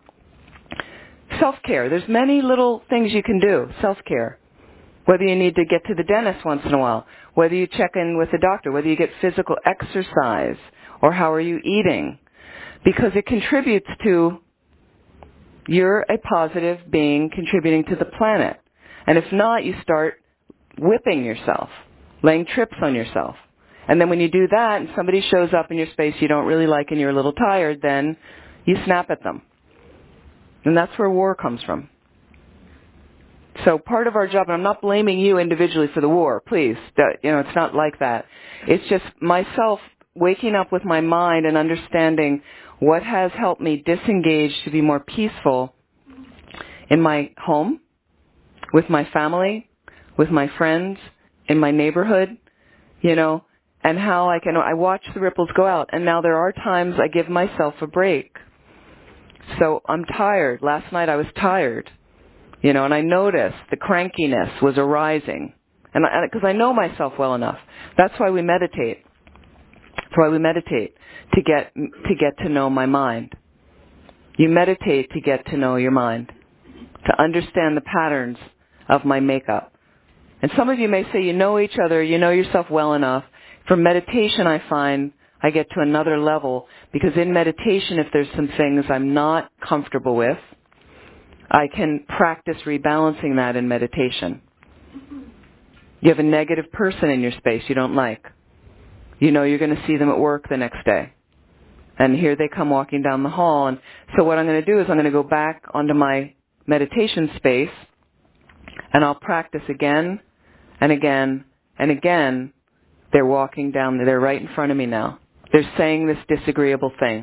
self-care. There's many little things you can do. Self-care. Whether you need to get to the dentist once in a while, whether you check in with the doctor, whether you get physical exercise, or how are you eating. because it contributes to, you're a positive being contributing to the planet. And if not, you start whipping yourself, laying trips on yourself. And then when you do that and somebody shows up in your space you don't really like and you're a little tired, then you snap at them. And that's where war comes from. So part of our job, and I'm not blaming you individually for the war, please. You know, it's not like that. It's just myself waking up with my mind and understanding what has helped me disengage to be more peaceful in my home, with my family, with my friends, in my neighborhood, you know, and how I can, I watch the ripples go out. And now there are times I give myself a break. So I'm tired. Last night I was tired. You know, and I noticed the crankiness was arising. And because I, I know myself well enough. That's why we meditate. That's why we meditate, to get to get to know my mind. You meditate to get to know your mind, to understand the patterns of my makeup. And some of you may say you know each other, you know yourself well enough. From meditation, I find I get to another level, because in meditation, if there's some things I'm not comfortable with, I can practice rebalancing that in meditation. You have a negative person in your space you don't like. You know you're going to see them at work the next day. And here they come walking down the hall. And so what I'm going to do is I'm going to go back onto my meditation space, and I'll practice again and again and again. They're walking down, they're right in front of me now. They're saying this disagreeable thing.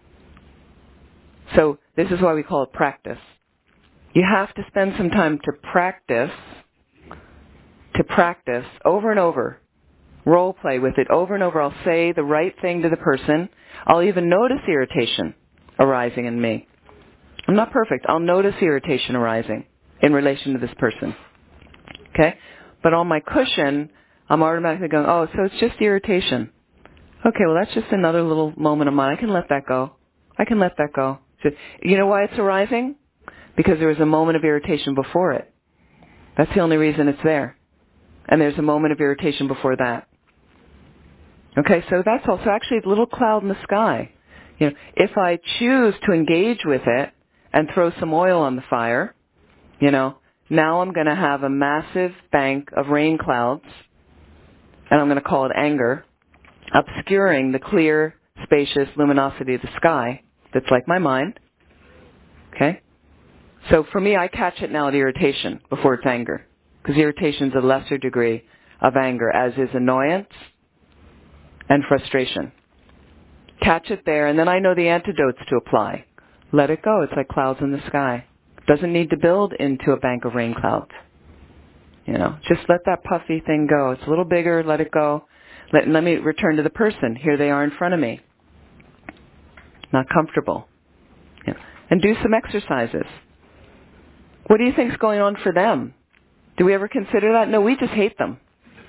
So this is why we call it practice. You have to spend some time to practice, to practice over and over. Role play with it over and over. I'll say the right thing to the person. I'll even notice irritation arising in me. I'm not perfect. I'll notice irritation arising in relation to this person. Okay? But on my cushion, I'm automatically going, oh, so it's just irritation. Okay, well, that's just another little moment of mine. I can let that go. I can let that go. So, you know why it's arising? Because there was a moment of irritation before it. That's the only reason it's there. And there's a moment of irritation before that. Okay, so that's also actually a little cloud in the sky. You know, if I choose to engage with it and throw some oil on the fire, you know, now I'm going to have a massive bank of rain clouds, and I'm going to call it anger, obscuring the clear, spacious luminosity of the sky that's like my mind. Okay? So for me, I catch it now at irritation before it's anger, because irritation is a lesser degree of anger, as is annoyance and frustration. Catch it there, and then I know the antidotes to apply. Let it go. It's like clouds in the sky. It doesn't need to build into a bank of rain clouds. You know, just let that puffy thing go. It's a little bigger. Let it go. Let, let me return to the person. Here they are in front of me. Not comfortable. You know, and do some exercises. What do you think's going on for them? Do we ever consider that? No, we just hate them.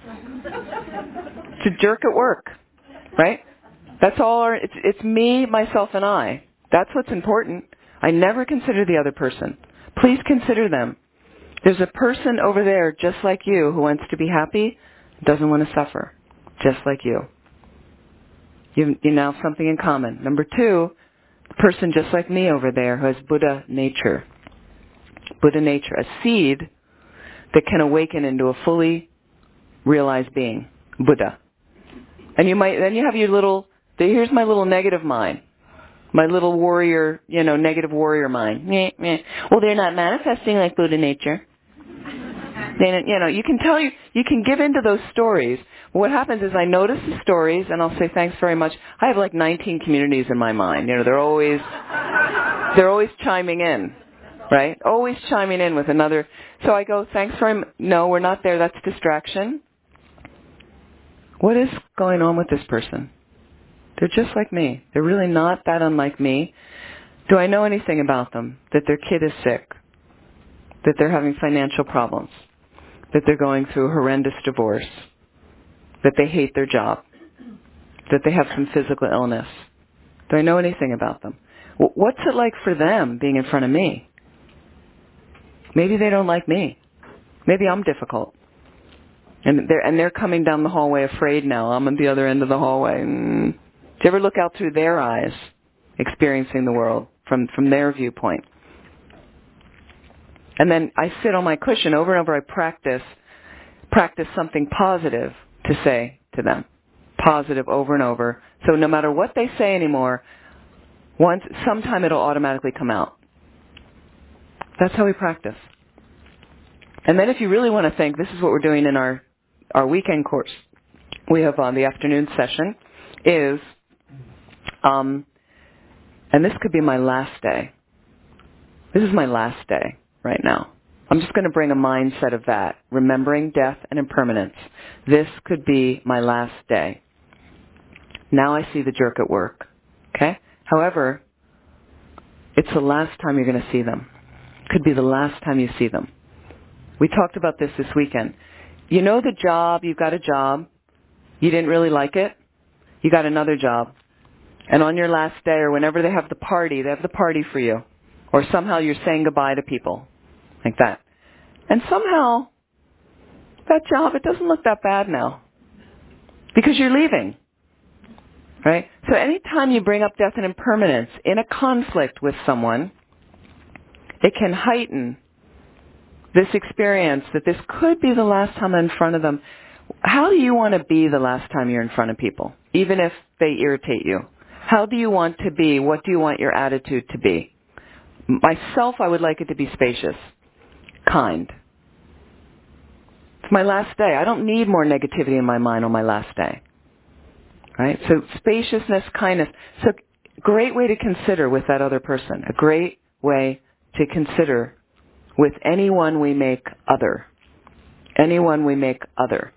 It's a jerk at work, right? That's all. Our, it's, it's me, myself, and I. That's what's important. I never consider the other person. Please consider them. There's a person over there just like you who wants to be happy, doesn't want to suffer, just like you. You, you now have something in common. Number two, the person just like me over there who has Buddha nature. Buddha nature, a seed that can awaken into a fully realized being, Buddha. And you might, then you have your little, here's my little negative mind. My little warrior, you know, negative warrior mind. Meh, meh. Well, they're not manifesting like Buddha nature. Then, you know, you can tell you, you can give into those stories. What happens is I notice the stories and I'll say thanks very much. I have like nineteen communities in my mind. You know, they're always, they're always chiming in, right? Always chiming in with another. So I go, thanks very much. No, we're not there. That's distraction. What is going on with this person? They're just like me. They're really not that unlike me. Do I know anything about them? That their kid is sick? That they're having financial problems? That they're going through a horrendous divorce? That they hate their job? That they have some physical illness? Do I know anything about them? What's it like for them being in front of me? Maybe they don't like me. Maybe I'm difficult. And they're, and they're coming down the hallway afraid now. I'm at the other end of the hallway. Mm. Do you ever look out through their eyes? experiencing the world from, from their viewpoint. And then I sit on my cushion over and over. I practice, practice something positive to say to them. Positive over and over. So no matter what they say anymore, once, sometime it'll automatically come out. That's how we practice. And then if you really want to think, this is what we're doing in our, our weekend course. We have on the afternoon session is, um, and this could be my last day. This is my last day right now. I'm just going to bring a mindset of that, remembering death and impermanence. This could be my last day. Now I see the jerk at work. Okay? However, it's the last time you're going to see them. Could be the last time you see them. We talked about this this weekend. You know the job, you've got a job, you didn't really like it, you got another job. And on your last day or whenever they have the party, they have the party for you. Or somehow you're saying goodbye to people. Like that. And somehow, that job, it doesn't look that bad now. Because you're leaving. Right? So anytime you bring up death and impermanence in a conflict with someone, it can heighten this experience that this could be the last time I'm in front of them. How do you want to be the last time you're in front of people, even if they irritate you? How do you want to be? What do you want your attitude to be? Myself, I would like it to be spacious, kind. It's my last day. I don't need more negativity in my mind on my last day. Right? So spaciousness, kindness. So great way to consider with that other person. A great way to consider with anyone we make other. Anyone we make other.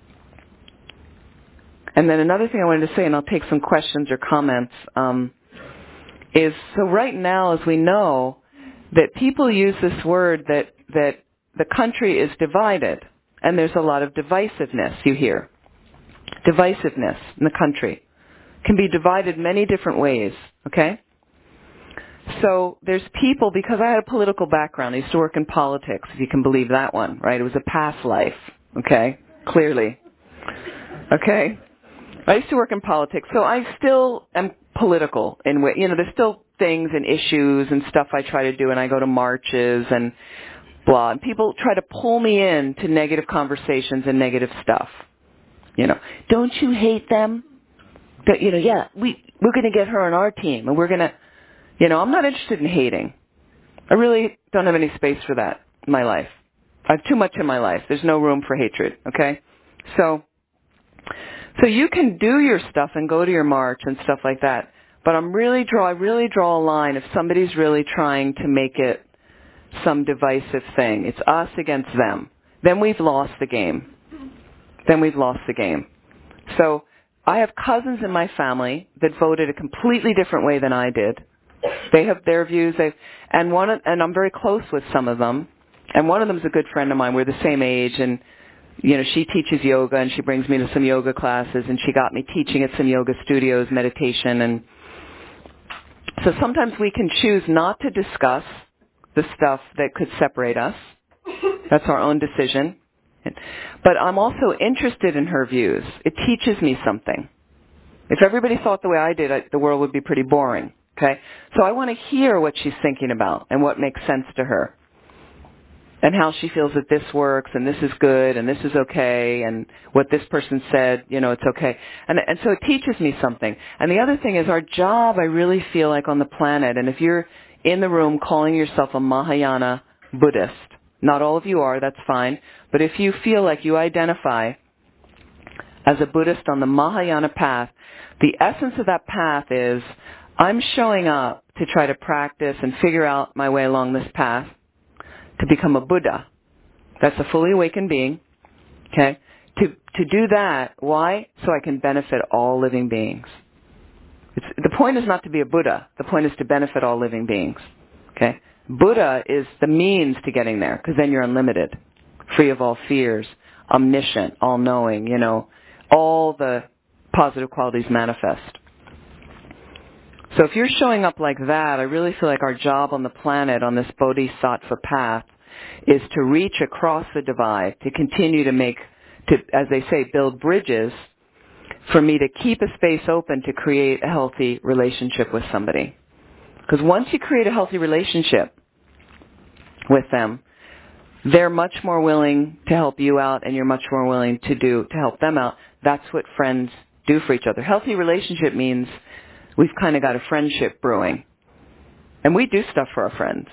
And then another thing I wanted to say, and I'll take some questions or comments, um, is so right now, as we know, that people use this word that, that the country is divided, and there's a lot of divisiveness you hear. Divisiveness in the country can be divided many different ways, okay? So there's people, because I had a political background, I used to work in politics, if you can believe that one, right? It was a past life, okay? Clearly. Okay? I used to work in politics, so I still am political in way, you know, there's still things and issues and stuff I try to do, and I go to marches and blah, and people try to pull me in to negative conversations and negative stuff. You know, don't you hate them? That, you know, yeah, we, we're going to get her on our team, and we're going to, you know, I'm not interested in hating. I really don't have any space for that in my life. I have too much in my life. There's no room for hatred, okay? So, so you can do your stuff and go to your march and stuff like that, but I'm really draw, I really draw a line if somebody's really trying to make it some divisive thing. It's us against them. Then we've lost the game. Then we've lost the game. So I have cousins in my family that voted a completely different way than I did. They have their views, they've, and one, and I'm very close with some of them. And one of them is a good friend of mine. We're the same age, and you know, she teaches yoga, and she brings me to some yoga classes, and she got me teaching at some yoga studios, meditation, and so sometimes we can choose not to discuss the stuff that could separate us. That's our own decision. But I'm also interested in her views. It teaches me something. If everybody thought the way I did, I, the world would be pretty boring. Okay? So I want to hear what she's thinking about and what makes sense to her. And how she feels that this works and this is good and this is okay and what this person said, you know, it's okay. And, and so it teaches me something. And the other thing is our job, I really feel like on the planet, and if you're in the room calling yourself a Mahayana Buddhist, not all of you are, that's fine, but if you feel like you identify as a Buddhist on the Mahayana path, the essence of that path is I'm showing up to try to practice and figure out my way along this path to become a Buddha. That's a fully awakened being. Okay? To to do that, why? So I can benefit all living beings. It's, the point is not to be a Buddha. The point is to benefit all living beings. Okay? Buddha is the means to getting there, because then you're unlimited, free of all fears, omniscient, all-knowing, you know, all the positive qualities manifest. So if you're showing up like that, I really feel like our job on the planet, on this bodhisattva path, is to reach across the divide, to continue to make, to, as they say, build bridges for me to keep a space open to create a healthy relationship with somebody. Because once you create a healthy relationship with them, they're much more willing to help you out, and you're much more willing to do to help them out. That's what friends do for each other. Healthy relationship means we've kind of got a friendship brewing. And we do stuff for our friends.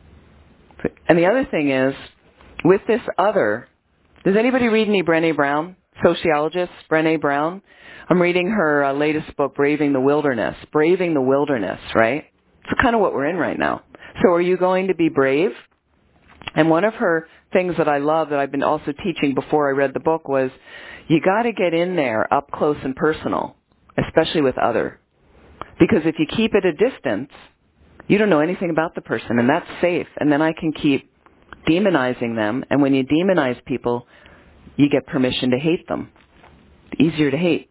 And the other thing is, with this other, does anybody read any Brené Brown? Sociologist Brené Brown? I'm reading her uh, latest book, Braving the Wilderness. Braving the Wilderness, right? It's kind of what we're in right now. So are you going to be brave? And one of her things that I love that I've been also teaching before I read the book was, you got to get in there up close and personal, especially with other. Because if you keep it a distance, you don't know anything about the person, and that's safe. And then I can keep demonizing them. And when you demonize people, you get permission to hate them. It's easier to hate.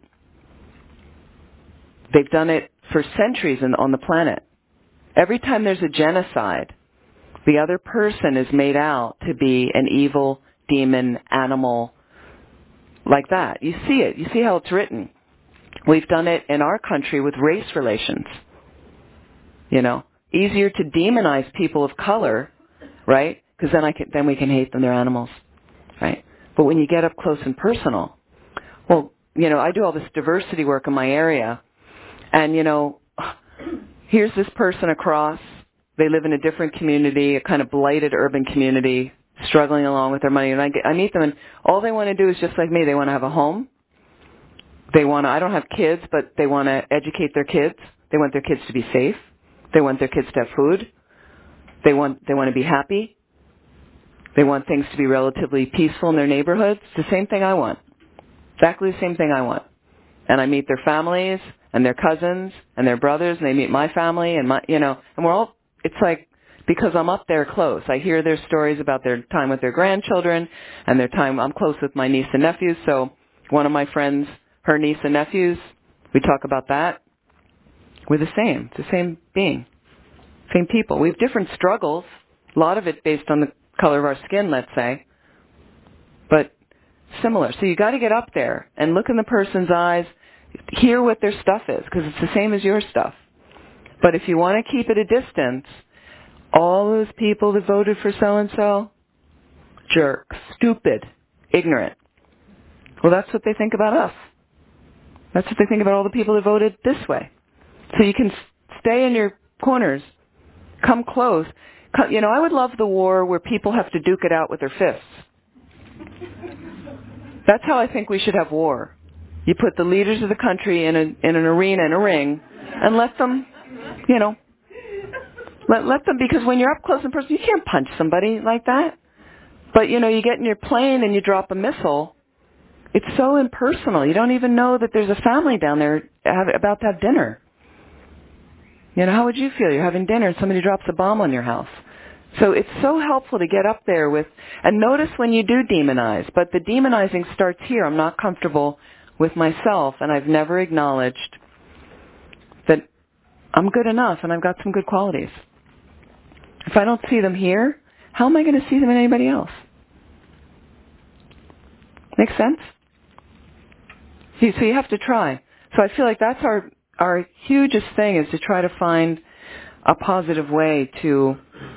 They've done it for centuries in, on the planet. Every time there's a genocide, the other person is made out to be an evil, demon, animal, like that. You see it. You see how it's written. We've done it in our country with race relations. You know, easier to demonize people of color, right? Because then I can, then we can hate them. They're animals, right? But when you get up close and personal, well, you know, I do all this diversity work in my area, and you know, here's this person across. They live in a different community, a kind of blighted urban community, struggling along with their money. And I, get, I meet them, and all they want to do is just like me. They want to have a home. They want to, I don't have kids, but they want to educate their kids. They want their kids to be safe. They want their kids to have food. They want, they want to be happy. They want things to be relatively peaceful in their neighborhoods. It's the same thing I want. Exactly the same thing I want. And I meet their families and their cousins and their brothers, and they meet my family and my, you know, and we're all, it's like, because I'm up there close. I hear their stories about their time with their grandchildren and their time, I'm close with my niece and nephews. So one of my friends, her niece and nephews, we talk about that. We're the same. It's the same being. Same people. We have different struggles. A lot of it based on the color of our skin, let's say. But similar. So you got to get up there and look in the person's eyes, hear what their stuff is, because it's the same as your stuff. But if you want to keep it a distance, all those people that voted for so-and-so, jerks, stupid, ignorant. Well, that's what they think about us. That's what they think about all the people that voted this way. So you can stay in your corners, come close. You know, I would love the war where people have to duke it out with their fists. That's how I think we should have war. You put the leaders of the country in, a, in an arena, in a ring, and let them, you know, let, let them, because when you're up close and personal, you can't punch somebody like that. But, you know, you get in your plane and you drop a missile. It's so impersonal. You don't even know that there's a family down there have, about to have dinner. You know, how would you feel? You're having dinner and somebody drops a bomb on your house. So it's so helpful to get up there with, and notice when you do demonize, but the demonizing starts here. I'm not comfortable with myself, and I've never acknowledged that I'm good enough and I've got some good qualities. If I don't see them here, how am I going to see them in anybody else? Make sense? See, so you have to try. So I feel like that's our our hugest thing, is to try to find a positive way to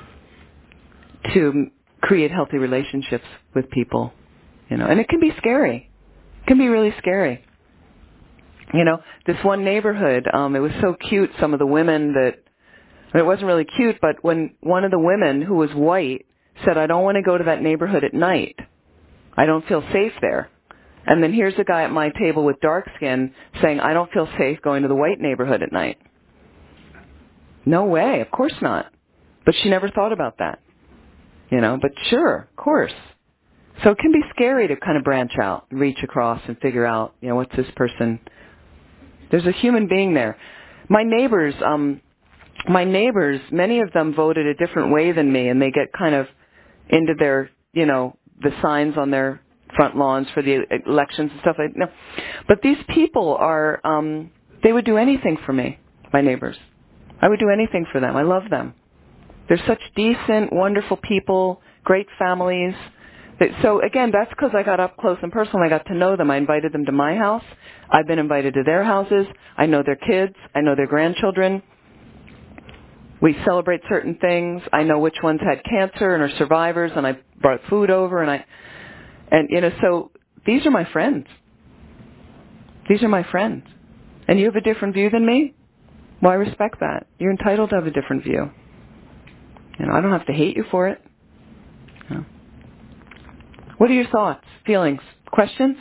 to create healthy relationships with people. You know, and it can be scary. It can be really scary. You know, this one neighborhood, um, it was so cute. Some of the women that, I mean, it wasn't really cute, but when one of the women who was white said, "I don't want to go to that neighborhood at night. I don't feel safe there." And then here's a guy at my table with dark skin saying, "I don't feel safe going to the white neighborhood at night." No way, of course not. But she never thought about that. You know, but sure, of course. So it can be scary to kind of branch out, reach across and figure out, you know, what's this person? There's a human being there. My neighbors, um, my neighbors, many of them voted a different way than me, and they get kind of into their, you know, the signs on their front lawns for the elections and stuff like that. But these people are, um, they would do anything for me, my neighbors. I would do anything for them. I love them. They're such decent, wonderful people, great families. So again, that's because I got up close and personal. I got to know them. I invited them to my house. I've been invited to their houses. I know their kids. I know their grandchildren. We celebrate certain things. I know which ones had cancer and are survivors, and I brought food over, and I, and you know, so these are my friends. These are my friends. And you have a different view than me? Well, I respect that. You're entitled to have a different view. You know, I don't have to hate you for it. No. What are your thoughts, feelings, questions?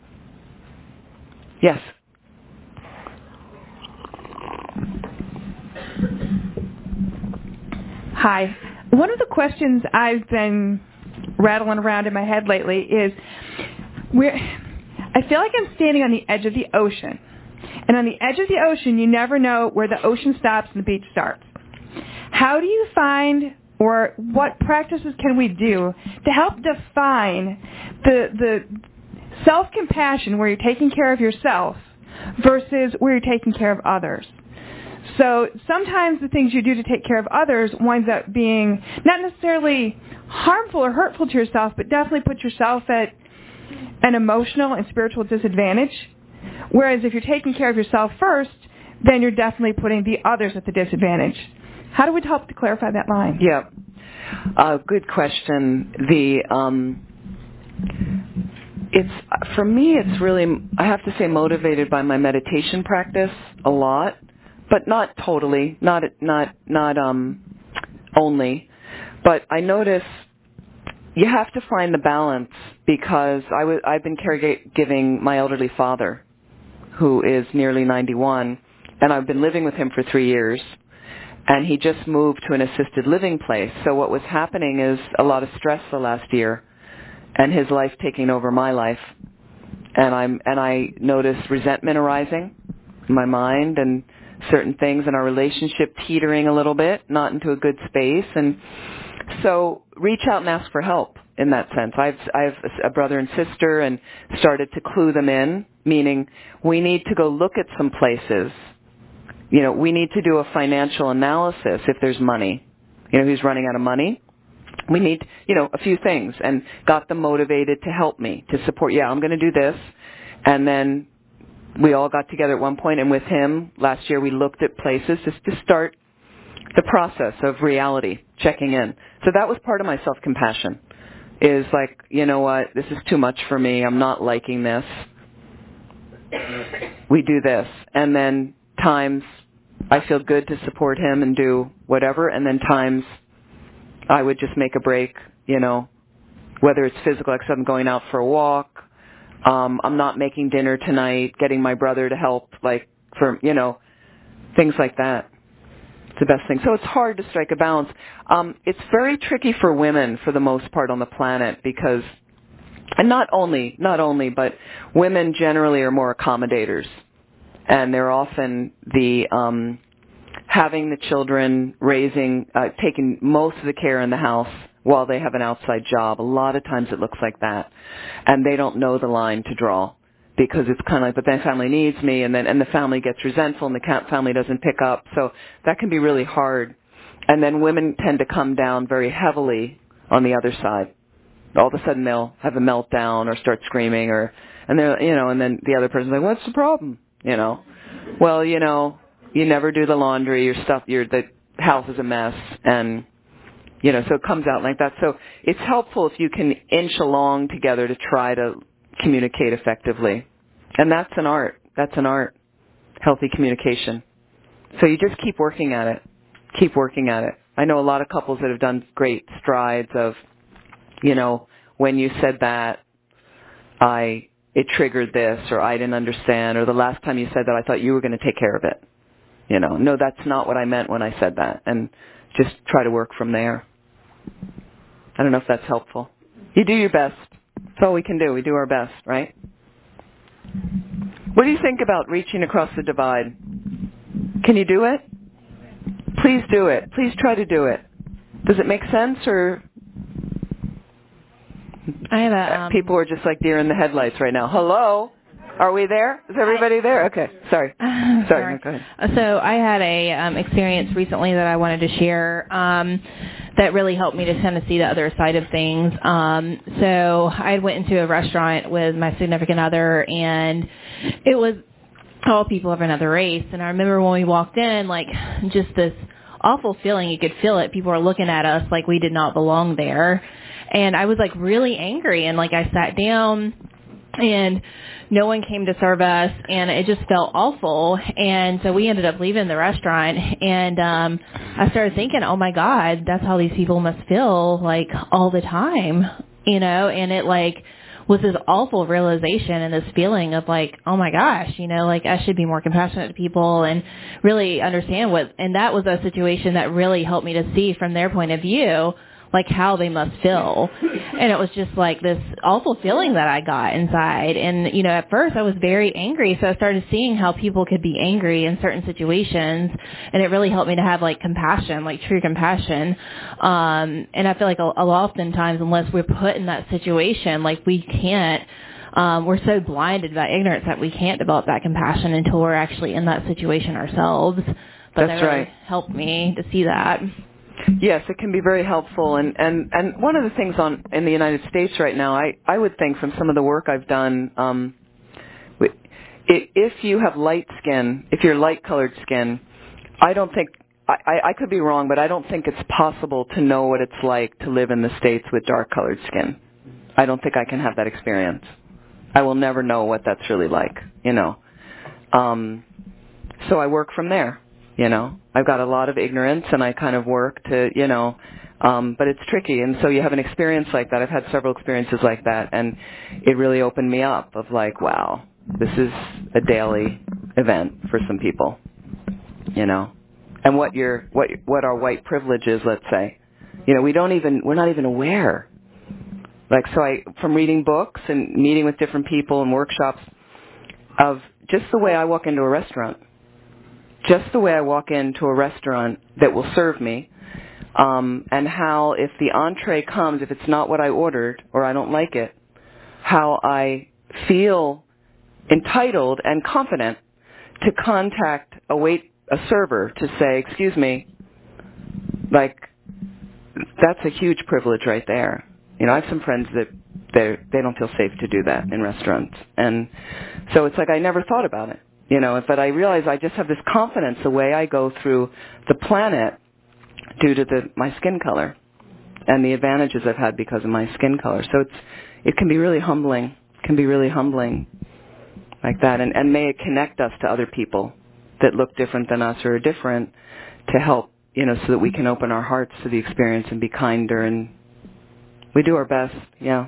Yes.
Hi. One of the questions I've been rattling around in my head lately is, where I feel like I'm standing on the edge of the ocean. And on the edge of the ocean, you never know where the ocean stops and the beach starts. How do you find, or what practices can we do to help define the the self-compassion where you're taking care of yourself versus where you're taking care of others? So sometimes the things you do to take care of others winds up being not necessarily harmful or hurtful to yourself, but definitely put yourself at an emotional and spiritual disadvantage. Whereas if you're taking care of yourself first, then you're definitely putting the others at the disadvantage. How do we help to clarify that line?
Yeah. Uh, good question. The um, it's for me, it's really, I have to say, motivated by my meditation practice a lot, but not totally, not not not um, only. But I notice you have to find the balance, because I w- I've been caregiving my elderly father, who is nearly ninety-one, and I've been living with him for three years. And he just moved to an assisted living place. So what was happening is a lot of stress the last year, and his life taking over my life. And I'm and I noticed resentment arising in my mind, and certain things in our relationship teetering a little bit, not into a good space. And so reach out and ask for help in that sense. I've I have a brother and sister, and started to clue them in, meaning we need to go look at some places. You know, we need to do a financial analysis if there's money. You know, who's running out of money? We need, you know, a few things, and got them motivated to help me, to support. Yeah, I'm going to do this. And then we all got together at one point, and with him, last year we looked at places just to start the process of reality, checking in. So that was part of my self-compassion, is like, you know what, this is too much for me. I'm not liking this. We do this. And then times I feel good to support him and do whatever, and then times I would just make a break, you know, whether it's physical, like I'm going out for a walk, um, I'm not making dinner tonight, getting my brother to help, like, for, you know, things like that. It's the best thing. So it's hard to strike a balance. Um, it's very tricky for women for the most part on the planet, because, and not only, not only, but women generally are more accommodators. And they're often the um, having the children, raising, uh, taking most of the care in the house while they have an outside job. A lot of times it looks like that, and they don't know the line to draw, because it's kind of like, but then family needs me, and then and the family gets resentful, and the family doesn't pick up. So that can be really hard. And then women tend to come down very heavily on the other side. All of a sudden they'll have a meltdown or start screaming, or and they're you know, and then the other person's like, "What's the problem?" You know, well, you know, you never do the laundry, your stuff, your the house is a mess, and you know, so it comes out like that. So it's helpful if you can inch along together to try to communicate effectively, and that's an art. That's an art, healthy communication. So you just keep working at it, keep working at it. I know a lot of couples that have done great strides of, you know, when you said that, I. it triggered this, or I didn't understand, or the last time you said that, I thought you were going to take care of it. You know, no, that's not what I meant when I said that. And just try to work from there. I don't know if that's helpful. You do your best. That's all we can do. We do our best, right? What do you think about reaching across the divide? Can you do it? Please do it. Please try to do it. Does it make sense, or...
I have a, um,
people are just like deer in the headlights right now. Hello? Are we there? Is everybody there? Okay. Sorry. Sorry.
Sorry.
No, go ahead.
So I had a um, experience recently that I wanted to share. Um,
that really helped me to kind of see the other side of things. Um, so I went into a restaurant with my significant other, and it was all people of another race. And I remember when we walked in, like, just this awful feeling. You could feel it. People were looking at us like we did not belong there. And I was, like, really angry. And, like, I sat down, and no one came to serve us, and it just felt awful. And so we ended up leaving the restaurant, and um, I started thinking, oh, my God, that's how these people must feel, like, all the time, you know, and it, like, was this awful realization and this feeling of, like, oh, my gosh, you know, like, I should be more compassionate to people and really understand what, and that was a situation that really helped me to see from their point of view, like, how they must feel. And it was just like this awful feeling that I got inside. And, you know, at first I was very angry, so I started seeing how people could be angry in certain situations, and it really helped me to have, like, compassion, like true compassion. Um, and I feel like a, a lot oftentimes, unless we're put in that situation, like, we can't, um, we're so blinded by ignorance that we can't develop that compassion until we're actually in that situation ourselves. But
That's
that really
right.
helped me to see that.
Yes, it can be very helpful, and, and, and one of the things on in the United States right now, I, I would think from some of the work I've done, um, if you have light skin, if you're light-colored skin, I don't think, I, I could be wrong, but I don't think it's possible to know what it's like to live in the States with dark-colored skin. I don't think I can have that experience. I will never know what that's really like, you know. Um, so I work from there. You know, I've got a lot of ignorance, and I kind of work to, you know, um, but it's tricky. And so you have an experience like that. I've had several experiences like that, and it really opened me up of like, wow, this is a daily event for some people, you know. And what your what what our white privilege is, let's say, you know, we don't even we're not even aware. Like, so I from reading books and meeting with different people and workshops of just the way I walk into a restaurant. Just the way I walk into a restaurant that will serve me, um, and how if the entree comes, if it's not what I ordered or I don't like it, how I feel entitled and confident to contact a wait a server to say, excuse me, like, that's a huge privilege right there. You know, I have some friends that they they don't feel safe to do that in restaurants, and so it's like I never thought about it. You know, but I realize I just have this confidence the way I go through the planet due to the, my skin color and the advantages I've had because of my skin color. So it's it can be really humbling, can be really humbling like that. And, and may it connect us to other people that look different than us or are different to help, you know, so that we can open our hearts to the experience and be kinder. And we do our best, yeah.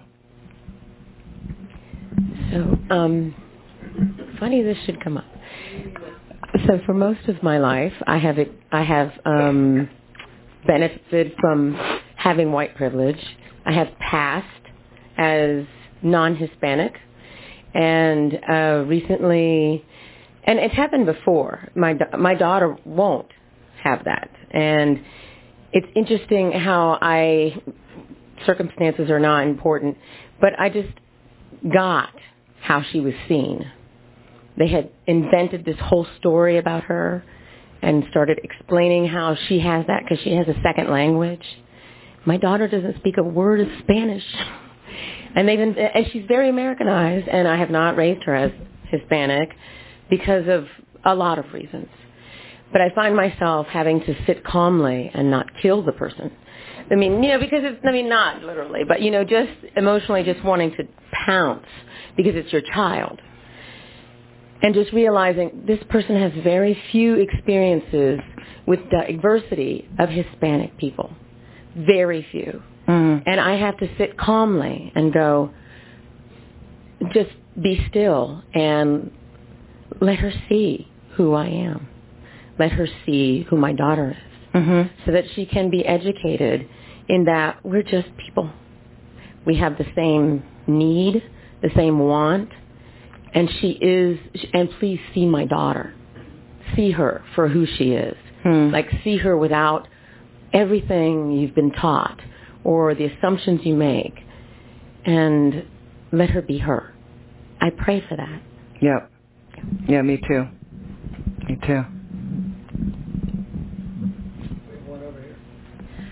So, um... funny this should come up. So for most of my life, I have I have um, benefited from having white privilege. I have passed as non-Hispanic, and uh, recently, and it's happened before. My my daughter won't have that, and it's interesting how I circumstances are not important, but I just got how she was seen. They had invented this whole story about her and started explaining how she has that because she has a second language. My daughter doesn't speak a word of Spanish. And they've been, and she's very Americanized, and I have not raised her as Hispanic because of a lot of reasons. But I find myself having to sit calmly and not kill the person. I mean, you know, because it's, I mean, not literally, but, you know, just emotionally just wanting to pounce because it's your child. And just realizing this person has very few experiences with diversity of Hispanic people. Very few. Mm. And I have to sit calmly and go, just be still and let her see who I am. Let her see who my daughter is. Mm-hmm. So that she can be educated in that we're just people. We have the same need, the same want. And she is, and please see my daughter. See her for who she is. Hmm. Like, see her without everything you've been taught or the assumptions you make. And let her be her. I pray for that.
Yep. Yeah, me too. Me too.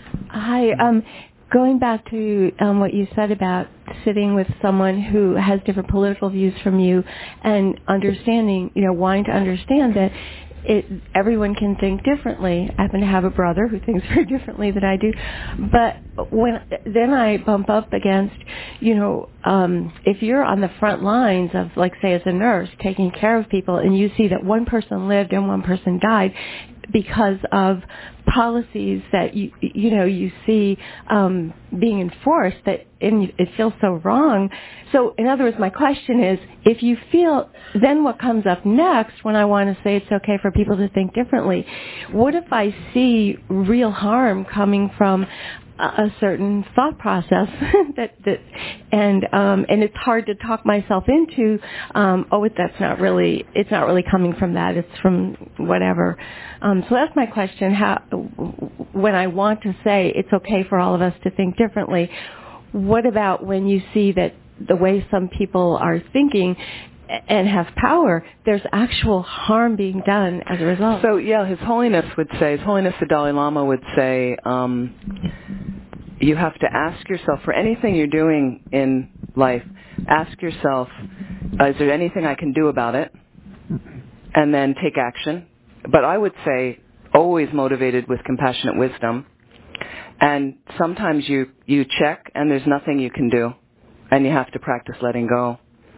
hi. Um, going back to um, what you said about sitting with someone who has different political views from you and understanding, you know, wanting to understand that it, everyone can think differently. I happen to have a brother who thinks very differently than I do. But when then I bump up against, you know, um, if you're on the front lines of, like, say, as a nurse, taking care of people, and you see that one person lived and one person died because of policies that you you know you see um, being enforced, that and it feels so wrong. So in other words, my question is, if you feel, then what comes up next when I want to say it's okay for people to think differently? What if I see real harm coming from a certain thought process that that and um and it's hard to talk myself into um oh that's not really it's not really coming from that, it's from whatever. Um so that's my question. How, when I want to say it's okay for all of us to think differently, what about when you see that the way some people are thinking and have power, there's actual harm being done as a result?
So, yeah, His Holiness would say, His Holiness the Dalai Lama would say, um, you have to ask yourself, for anything you're doing in life, ask yourself, uh, is there anything I can do about it? And then take action. But I would say, always motivated with compassionate wisdom. And sometimes you, you check and there's nothing you can do. And you have to practice letting go.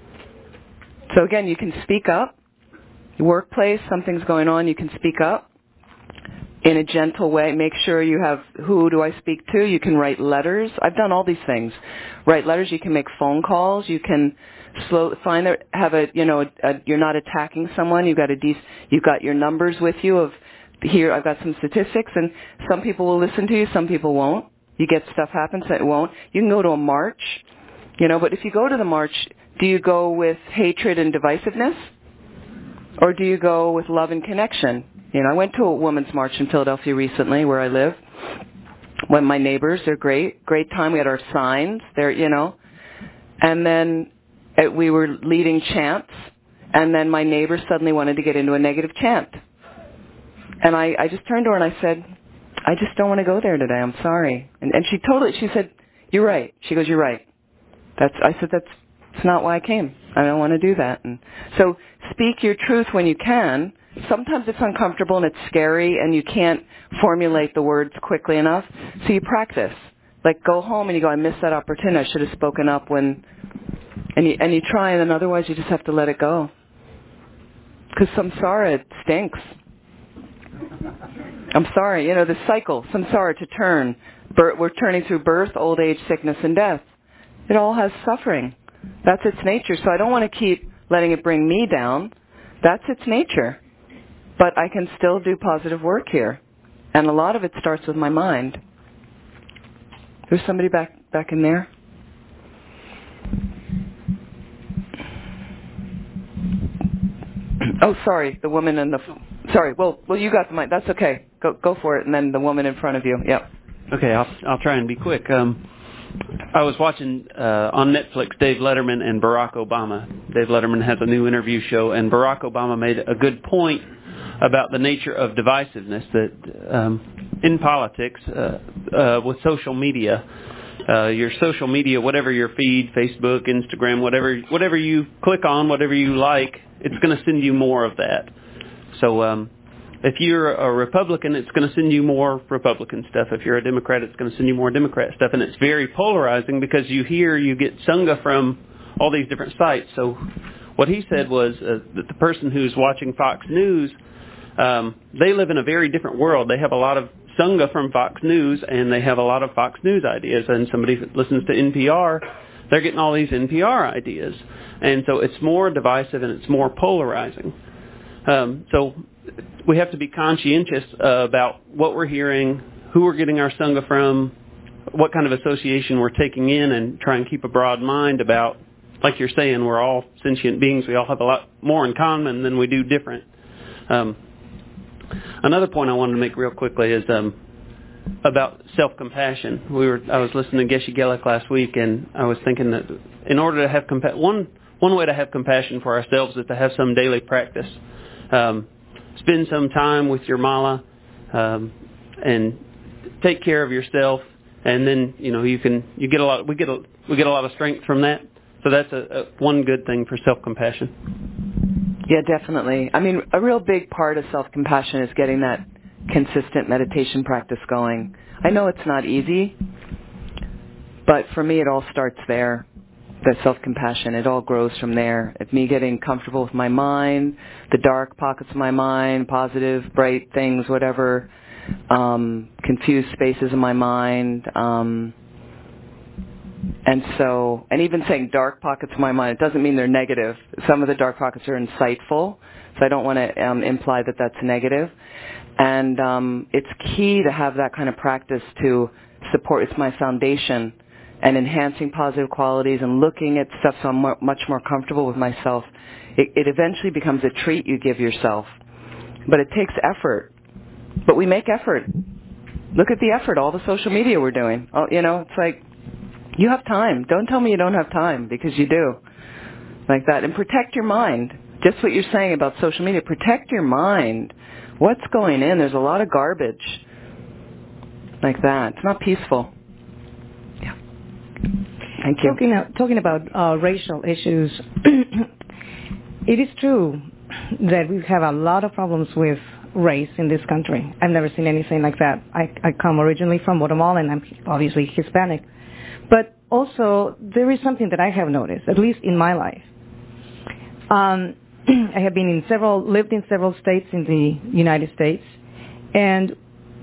So again, you can speak up. Workplace, something's going on, you can speak up in a gentle way. Make sure you have, who do I speak to? You can write letters. I've done all these things. Write letters. You can make phone calls. You can slow, find a, have a, you know, a, a, you're not attacking someone. You've got a de- you've got your numbers with you of, here, I've got some statistics, and some people will listen to you, some people won't. You get stuff happens that won't. You can go to a march, you know, but if you go to the march, do you go with hatred and divisiveness? Or do you go with love and connection? You know, I went to a women's march in Philadelphia recently, where I live. When my neighbors, they're great, great time. We had our signs, they're, you know, and then uh, we were leading chants, and then my neighbor suddenly wanted to get into a negative chant. And I, I just turned to her and I said, I just don't want to go there today. I'm sorry. And, and she totally, she said, you're right. She goes, you're right. That's, I said, that's, that's not why I came. I don't want to do that. And so speak your truth when you can. Sometimes it's uncomfortable and it's scary and you can't formulate the words quickly enough. So you practice. Like, go home and you go, I missed that opportunity. I should have spoken up when, and you, and you try, and then otherwise you just have to let it go. Because samsara, it stinks. I'm sorry, you know, the cycle, samsara, to turn. We're turning through birth, old age, sickness, and death. It all has suffering. That's its nature. So I don't want to keep letting it bring me down. That's its nature. But I can still do positive work here. And a lot of it starts with my mind. There's somebody back back in there. Oh, sorry, the woman in the... Sorry, well, well, you got the mic. That's okay. Go go for it, and then the woman in front of you. Yep.
Okay, I'll I'll try and be quick. Um, I was watching uh, on Netflix Dave Letterman and Barack Obama. Dave Letterman has a new interview show, and Barack Obama made a good point about the nature of divisiveness, that um, in politics, uh, uh, with social media, uh, your social media, whatever your feed, Facebook, Instagram, whatever whatever you click on, whatever you like, it's going to send you more of that. So um, if you're a Republican, it's going to send you more Republican stuff. If you're a Democrat, it's going to send you more Democrat stuff. And it's very polarizing because you hear, you get Sangha from all these different sites. So what he said was uh, that the person who's watching Fox News, um, they live in a very different world. They have a lot of Sangha from Fox News, and they have a lot of Fox News ideas. And somebody that listens to N P R, they're getting all these N P R ideas. And so it's more divisive and it's more polarizing. Um, so we have to be conscientious uh, about what we're hearing, who we're getting our Sangha from, what kind of association we're taking in, and try and keep a broad mind about, like you're saying, we're all sentient beings. We all have a lot more in common than we do different. Um, another point I wanted to make real quickly is um, about self-compassion. We were I was listening to Geshe Gelek last week, and I was thinking that in order to have compa- one one way to have compassion for ourselves is to have some daily practice. Um, spend some time with your mala um, and take care of yourself. and then you know you can you get a lot we get a we get a lot of strength from that. So that's a, a one good thing for self-compassion.
Yeah, definitely. I mean, a real big part of self-compassion is getting that consistent meditation practice going. I know it's not easy, but for me it all starts there. The self-compassion, it all grows from there. Of me getting comfortable with my mind, the dark pockets of my mind, positive, bright things, whatever, um, confused spaces in my mind. Um, and so, and even saying dark pockets of my mind, it doesn't mean they're negative. Some of the dark pockets are insightful, so I don't want to um, imply that that's negative. And um, it's key to have that kind of practice to support. It's my foundation. And enhancing positive qualities and looking at stuff so I'm more, much more comfortable with myself. It, it eventually becomes a treat you give yourself. But it takes effort. But we make effort. Look at the effort, all the social media we're doing. Oh, you know, it's like, you have time. Don't tell me you don't have time, because you do. Like that. And protect your mind. Just what you're saying about social media. Protect your mind. What's going in? There's a lot of garbage. Like that. It's not peaceful. Thank you.
Talking, uh, talking about uh, racial issues, it is true that we have a lot of problems with race in this country. I've never seen anything like that. I, I come originally from Guatemala, and I'm obviously Hispanic. But also, there is something that I have noticed, at least in my life. Um, I have been in several, lived in several states in the United States, and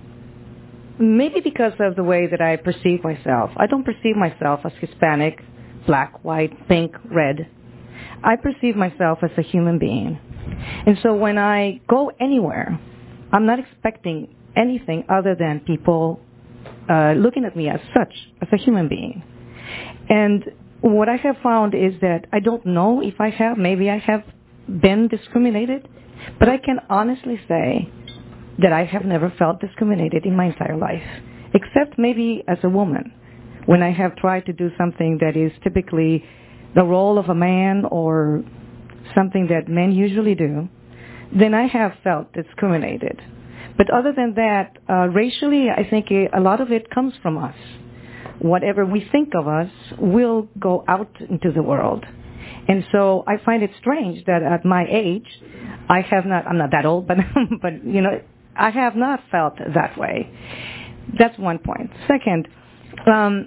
maybe because of the way that I perceive myself. I don't perceive myself as Hispanic, black, white, pink, red. I perceive myself as a human being. And so when I go anywhere, I'm not expecting anything other than people uh, looking at me as such, as a human being. And what I have found is that I don't know if I have, maybe I have been discriminated, but I can honestly say that I have never felt discriminated in my entire life, except maybe as a woman, when I have tried to do something that is typically the role of a man or something that men usually do, then I have felt discriminated. But other than that, uh, racially, I think a lot of it comes from us. Whatever we think of us will go out into the world. And so I find it strange that at my age, I have not, I'm not that old, but, but you know, I have not felt that way. That's one point. Second, um,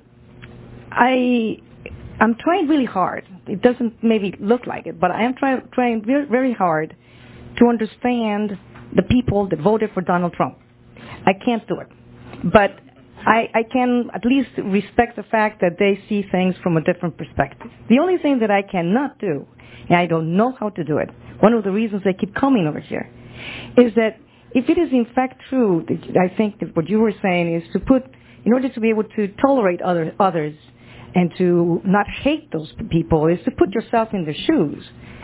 I, I'm trying really hard. It doesn't maybe look like it, but I am try, trying very, very hard to understand the people that voted for Donald Trump. I can't do it. But I, I can at least respect the fact that they see things from a different perspective. The only thing that I cannot do, and I don't know how to do it, one of the reasons they keep coming over here, is that if it is in fact true, I think that what you were saying is to put, in order to be able to tolerate other, others and to not hate those people, is to put yourself in their shoes.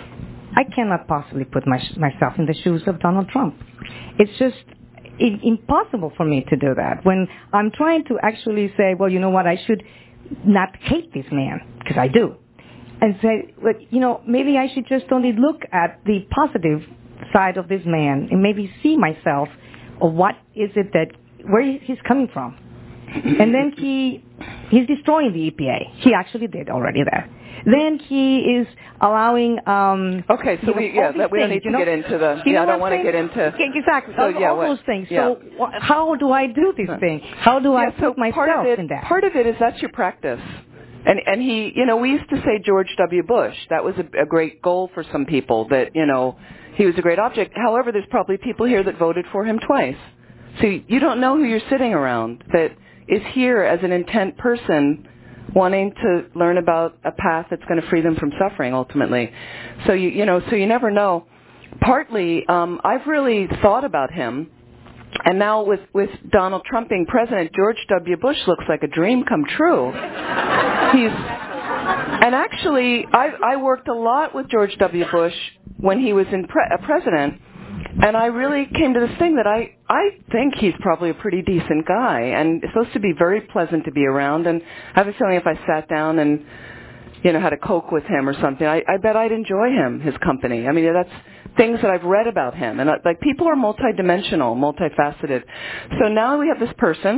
I cannot possibly put my, myself in the shoes of Donald Trump. It's just it, impossible for me to do that. When I'm trying to actually say, well, you know what, I should not hate this man, because I do, and say, well, you know, maybe I should just only look at the positive side of this man and maybe see myself, or what is it that, where he's coming from. And then he he's destroying the E P A. He actually did already that. Then he is allowing. Um,
okay, so we yeah, that we don't need to
you know?
get into the.
You
yeah, I don't want to get into.
Okay, exactly.
So,
all,
yeah,
all
what,
those things.
Yeah.
So wh- how do I do this thing? How do I
yeah,
put
so
myself
part of it,
in that?
Part of it is that's your practice. And and he, you know, we used to say George W. Bush. That was a, a great goal for some people. That you know, he was a great object. However, there's probably people here that voted for him twice. So you don't know who you're sitting around that is here as an intent person wanting to learn about a path that's going to free them from suffering ultimately. So you you know, so you never know. Partly, um, I've really thought about him. And now with, with Donald Trump being president, George W. Bush looks like a dream come true. He's, and actually, I, I worked a lot with George W. Bush when he was in pre- a president, and I really came to this thing that I, I think he's probably a pretty decent guy, and it's supposed to be very pleasant to be around, and I have a feeling if I sat down and, you know, had a Coke with him or something, I, I bet I'd enjoy him, his company. I mean, that's things that I've read about him. And, like, people are multidimensional, multifaceted. So now we have this person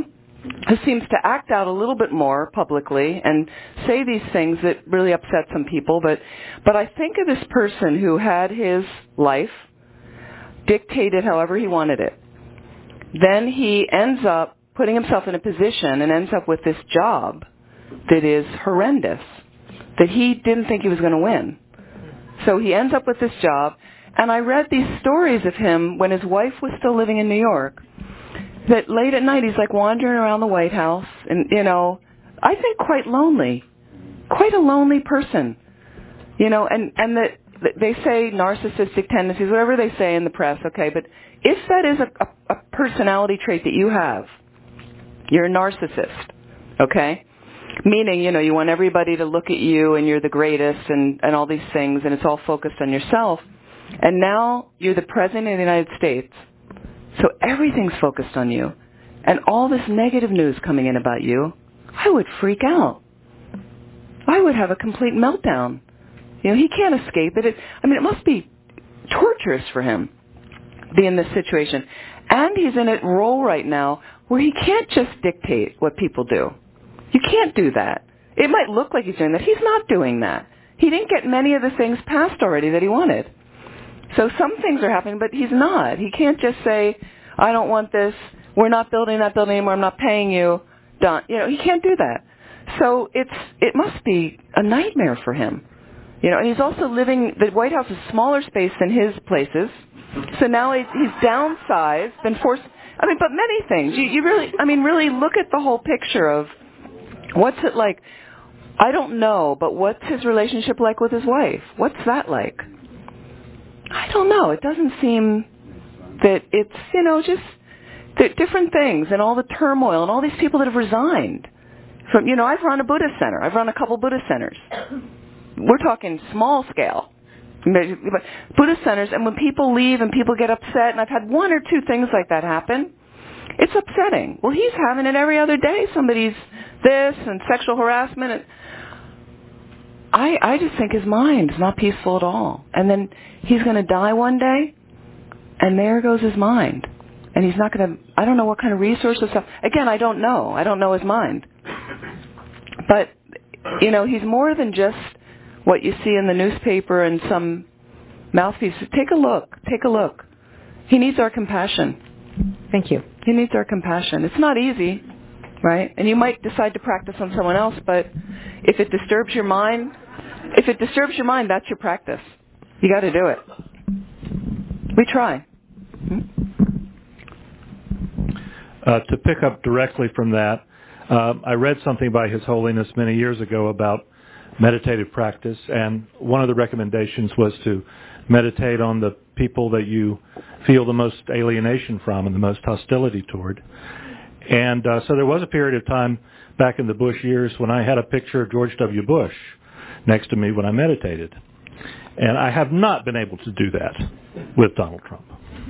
who seems to act out a little bit more publicly and say these things that really upset some people. But, but I think of this person who had his life dictated however he wanted it. Then he ends up putting himself in a position and ends up with this job that is horrendous, that he didn't think he was going to win. So he ends up with this job, and I read these stories of him when his wife was still living in New York, that late at night he's like wandering around the White House, and, you know, I think quite lonely, quite a lonely person, you know, and, and that they say narcissistic tendencies, whatever they say in the press, okay, but if that is a, a, a personality trait that you have, you're a narcissist, okay? Meaning, you know, you want everybody to look at you and you're the greatest and, and all these things, and it's all focused on yourself. And now you're the president of the United States, so everything's focused on you. And all this negative news coming in about you, I would freak out. I would have a complete meltdown. You know, he can't escape it. it. I mean, it must be torturous for him to be in this situation. And he's in a role right now where he can't just dictate what people do. You can't do that. It might look like he's doing that. He's not doing that. He didn't get many of the things passed already that he wanted. So some things are happening, but he's not. He can't just say, I don't want this. We're not building that building anymore. I'm not paying you. Done. You know, he can't do that. So it's it must be a nightmare for him. You know, and he's also living, the White House is smaller space than his places. So now he's, he's downsized, been forced, I mean, but many things. You, you really, I mean, really look at the whole picture of what's it like. I don't know, but what's his relationship like with his wife? What's that like? I don't know. It doesn't seem that it's, you know, just the different things and all the turmoil and all these people that have resigned. From, you know, I've run a Buddhist center. I've run a couple Buddhist centers. We're talking small scale. Buddhist centers, and when people leave and people get upset, and I've had one or two things like that happen, it's upsetting. Well, he's having it every other day. Somebody's this and sexual harassment. And I, I just think his mind is not peaceful at all. And then he's going to die one day, and there goes his mind. And he's not going to, I don't know what kind of resources. Again, I don't know. I don't know his mind. But, you know, he's more than just what you see in the newspaper and some mouthpiece. Take a look. Take a look. He needs our compassion.
Thank you.
He needs our compassion. It's not easy, right? And you might decide to practice on someone else, but if it disturbs your mind, if it disturbs your mind, that's your practice. You got to do it. We try. Hmm?
Uh, to pick up directly from that, uh, I read something by His Holiness many years ago about meditative practice, and one of the recommendations was to meditate on the people that you feel the most alienation from and the most hostility toward. And uh, so there was a period of time back in the Bush years when I had a picture of George W. Bush next to me when I meditated. And I have not been able to do that with Donald Trump.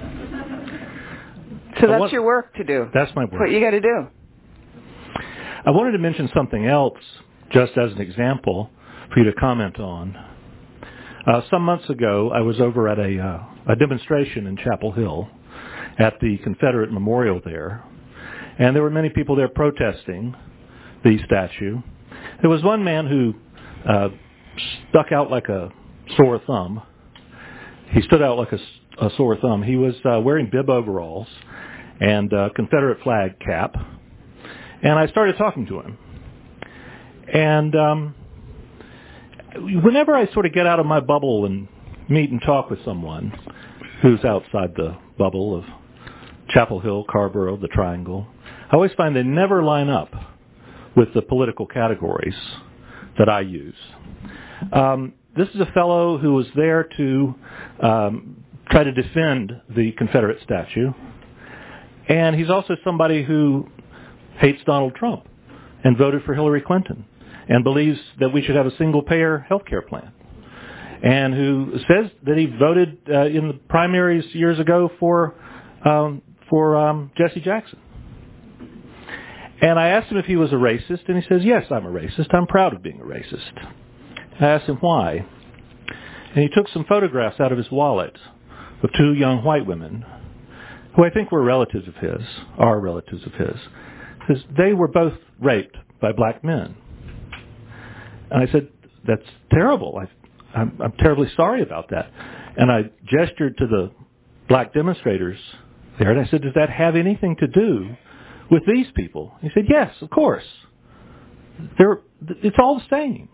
So that's want, your work to do.
That's my work.
That's what you got to do.
I wanted to mention something else, just as an example, for you to comment on. Uh, some months ago, I was over at a, uh, a demonstration in Chapel Hill at the Confederate Memorial there, and there were many people there protesting the statue. There was one man who uh, stuck out like a sore thumb. He stood out like a, a sore thumb. He was uh, wearing bib overalls and a Confederate flag cap, and I started talking to him. And um, whenever I sort of get out of my bubble and meet and talk with someone who's outside the bubble of Chapel Hill, Carborough, the Triangle, I always find they never line up with the political categories that I use. Um, this is a fellow who was there to um, try to defend the Confederate statue, and he's also somebody who hates Donald Trump and voted for Hillary Clinton and believes that we should have a single-payer health care plan, and who says that he voted uh, in the primaries years ago for um, for um, Jesse Jackson. And I asked him if he was a racist, and he says, yes, I'm a racist. I'm proud of being a racist. I asked him why. And he took some photographs out of his wallet of two young white women, who I think were relatives of his, are relatives of his. because they were both raped by black men. And I said, that's terrible. I, I'm, I'm terribly sorry about that. And I gestured to the black demonstrators there, and I said, does that have anything to do with these people? He said, yes, of course. They're, it's all the same.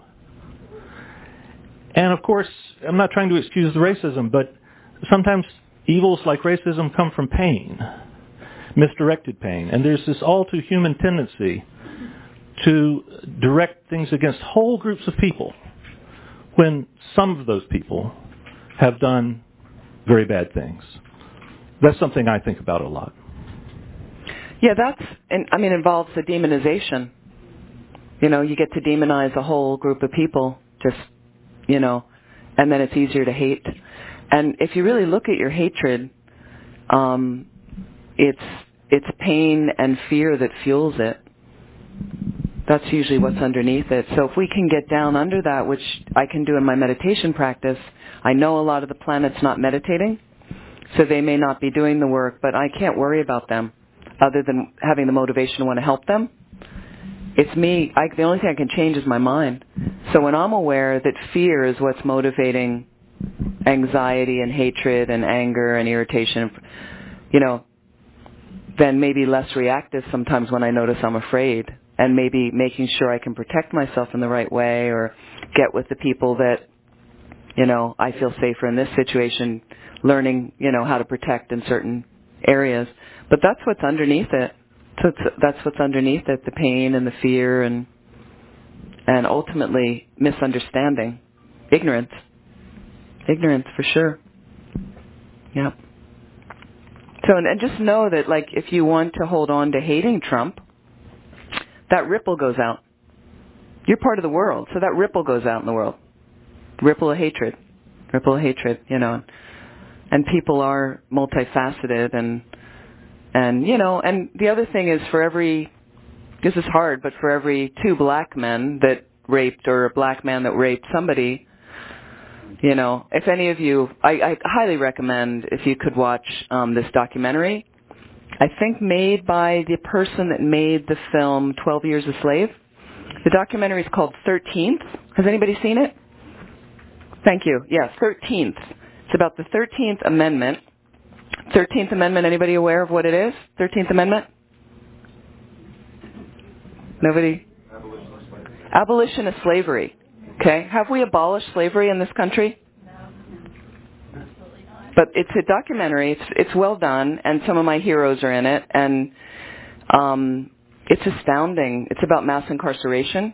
And of course, I'm not trying to excuse the racism, but sometimes evils like racism come from pain, misdirected pain. And there's this all too human tendency to direct things against whole groups of people when some of those people have done very bad things. That's something I think about a lot.
Yeah, that's, and I mean, involves the demonization. You know, you get to demonize a whole group of people, just, you know, and then it's easier to hate. And if you really look at your hatred, um, it's it's pain and fear that fuels it. That's usually what's underneath it. So if we can get down under that, which I can do in my meditation practice, I know a lot of the planet's not meditating, so they may not be doing the work, but I can't worry about them other than having the motivation to want to help them. It's me. I, the only thing I can change is my mind. So when I'm aware that fear is what's motivating anxiety and hatred and anger and irritation, you know, then maybe less reactive sometimes when I notice I'm afraid, and maybe making sure I can protect myself in the right way or get with the people that, you know, I feel safer in this situation, learning, you know, how to protect in certain areas. But that's what's underneath it. So it's, that's what's underneath it, the pain and the fear and and ultimately misunderstanding, ignorance. Ignorance, for sure. Yep. So, and, and just know that, like, if you want to hold on to hating Trump, that ripple goes out. You're part of the world, so that ripple goes out in the world. Ripple of hatred. Ripple of hatred, you know. And people are multifaceted and, and, you know, and the other thing is for every, this is hard, but for every two black men that raped or a black man that raped somebody, you know, if any of you, I, I highly recommend if you could watch um, this documentary. I think made by the person that made the film twelve Years a Slave. The documentary is called thirteenth. Has anybody seen it? Thank you. Yeah, thirteenth. It's about the thirteenth Amendment. thirteenth Amendment, anybody aware of what it is? thirteenth Amendment? Nobody? Abolition of slavery. Abolition of slavery. Okay. Have we abolished slavery in this country? No. Absolutely not. But it's a documentary. It's it's well done, and some of my heroes are in it, and um, it's astounding. It's about mass incarceration.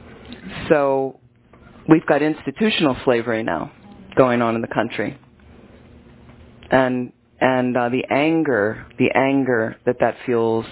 So we've got institutional slavery now going on in the country, and and uh, the anger, the anger that that fuels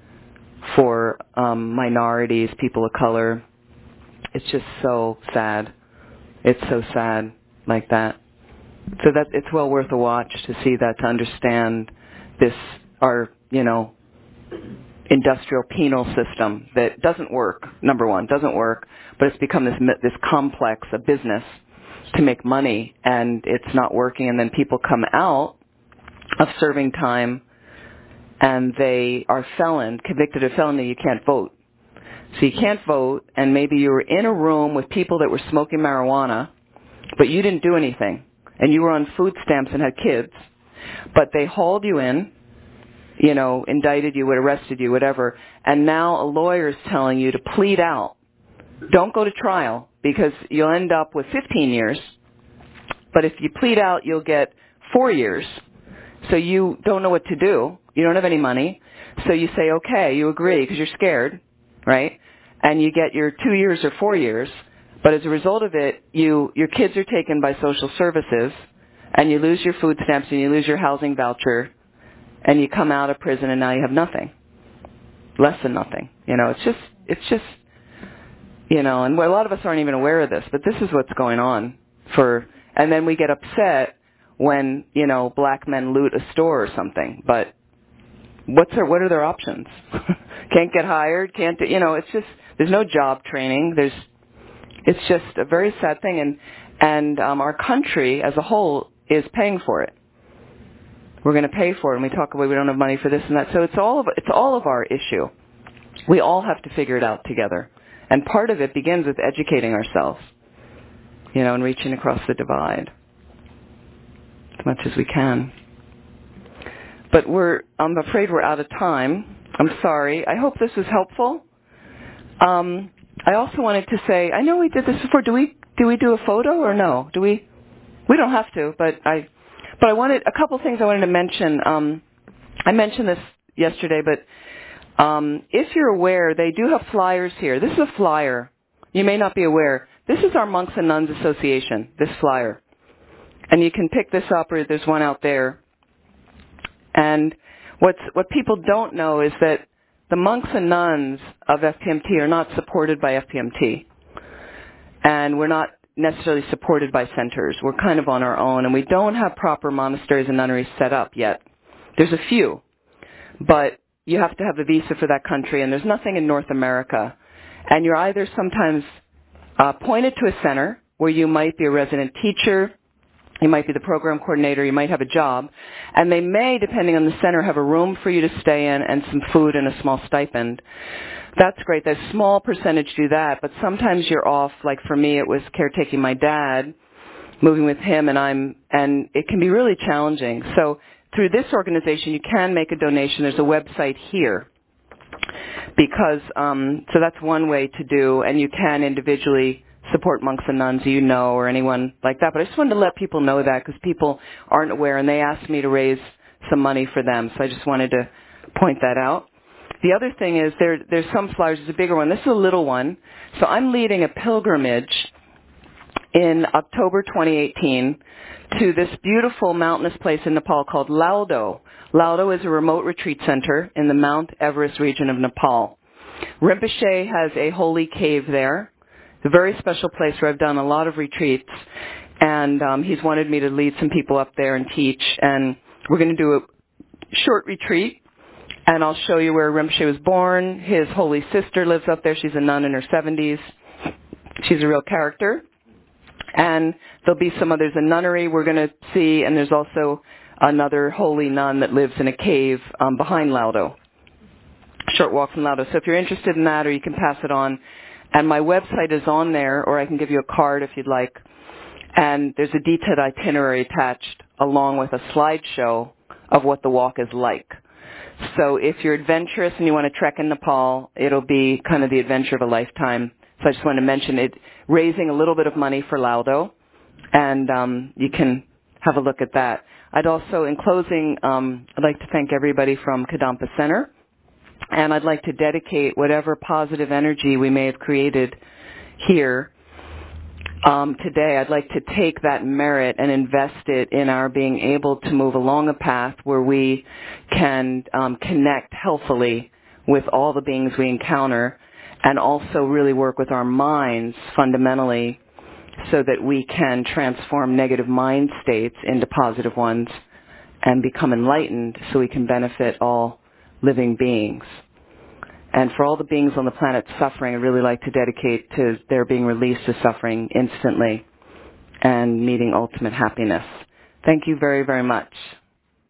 for um, minorities, people of color. It's just so sad. It's so sad like that. So that it's well worth a watch to see that, to understand this, our, you know, industrial penal system that doesn't work, number one, doesn't work, but it's become this this complex, a business to make money, and it's not working, and then people come out of serving time and they are felon, convicted of felony, you can't vote. So you can't vote, and maybe you were in a room with people that were smoking marijuana, but you didn't do anything, and you were on food stamps and had kids, but they hauled you in, you know, indicted you, arrested you, whatever, and now a lawyer is telling you to plead out. Don't go to trial, because you'll end up with fifteen years, but if you plead out, you'll get four years. So you don't know what to do. You don't have any money. So you say, okay, you agree, because you're scared, right? And you get your two years or four years, but as a result of it, you your kids are taken by social services, and you lose your food stamps, and you lose your housing voucher, and you come out of prison, and now you have nothing, less than nothing. You know, it's just, it's just, you know, and a lot of us aren't even aware of this, but this is what's going on for, and then we get upset when, you know, black men loot a store or something, but what's their, what are their options? Can't get hired, can't, do, you know, it's just, there's no job training, there's, it's just a very sad thing, and, and um, our country as a whole is paying for it. We're going to pay for it, and we talk about we don't have money for this and that, so it's all of, it's all of our issue. We all have to figure it out together. And part of it begins with educating ourselves, you know, and reaching across the divide as much as we can. But we're, I'm afraid we're out of time. I'm sorry. I hope this was helpful. Um, I also wanted to say, I know we did this before. Do we, do we do a photo or no? Do we? We don't have to, but I, but I wanted, a couple things I wanted to mention. Um, I mentioned this yesterday, but um, if you're aware, they do have flyers here. This is a flyer. You may not be aware. This is our Monks and Nuns Association, this flyer. And you can pick this up, or there's one out there. And what's, what people don't know is that the monks and nuns of F P M T are not supported by F P M T. And we're not necessarily supported by centers. We're kind of on our own, and we don't have proper monasteries and nunneries set up yet. There's a few, but you have to have a visa for that country, and there's nothing in North America. And you're either sometimes uh, pointed to a center where you might be a resident teacher, you might be the program coordinator, you might have a job, and they may, depending on the center, have a room for you to stay in and some food and a small stipend. That's great. There's a small percentage do that, but sometimes you're off. Like for me, it was caretaking my dad, moving with him, and I'm, and it can be really challenging. So through this organization, you can make a donation. There's a website here, because um, so that's one way to do, and you can individually support monks and nuns you know or anyone like that. But I just wanted to let people know that, because people aren't aware, and they asked me to raise some money for them, so I just wanted to point that out. The other thing is there, there's some flyers. There's a bigger one. This is a little one. So I'm leading a pilgrimage in October twenty eighteen to this beautiful mountainous place in Nepal called Laudo. Laudo is a remote retreat center in the Mount Everest region of Nepal. Rinpoche has a holy cave there. It's a very special place where I've done a lot of retreats, and um, he's wanted me to lead some people up there and teach. And we're going to do a short retreat, and I'll show you where Rinpoche was born. His holy sister lives up there. She's a nun in her seventies. She's a real character. And there'll be some others, a nunnery we're going to see, and there's also another holy nun that lives in a cave um, behind Laudo. Short walk from Laudo. So if you're interested in that, or you can pass it on. And my website is on there, or I can give you a card if you'd like. And there's a detailed itinerary attached along with a slideshow of what the walk is like. So if you're adventurous and you want to trek in Nepal, it'll be kind of the adventure of a lifetime. So I just wanted to mention it, raising a little bit of money for Laudo, and um, you can have a look at that. I'd also, in closing, um, I'd like to thank everybody from Kadampa Center, and I'd like to dedicate whatever positive energy we may have created here um, today. I'd like to take that merit and invest it in our being able to move along a path where we can um, connect healthily with all the beings we encounter, and also really work with our minds fundamentally so that we can transform negative mind states into positive ones and become enlightened so we can benefit all living beings. And for all the beings on the planet suffering, I'd really like to dedicate to their being released to suffering instantly and meeting ultimate happiness. Thank you very, very much.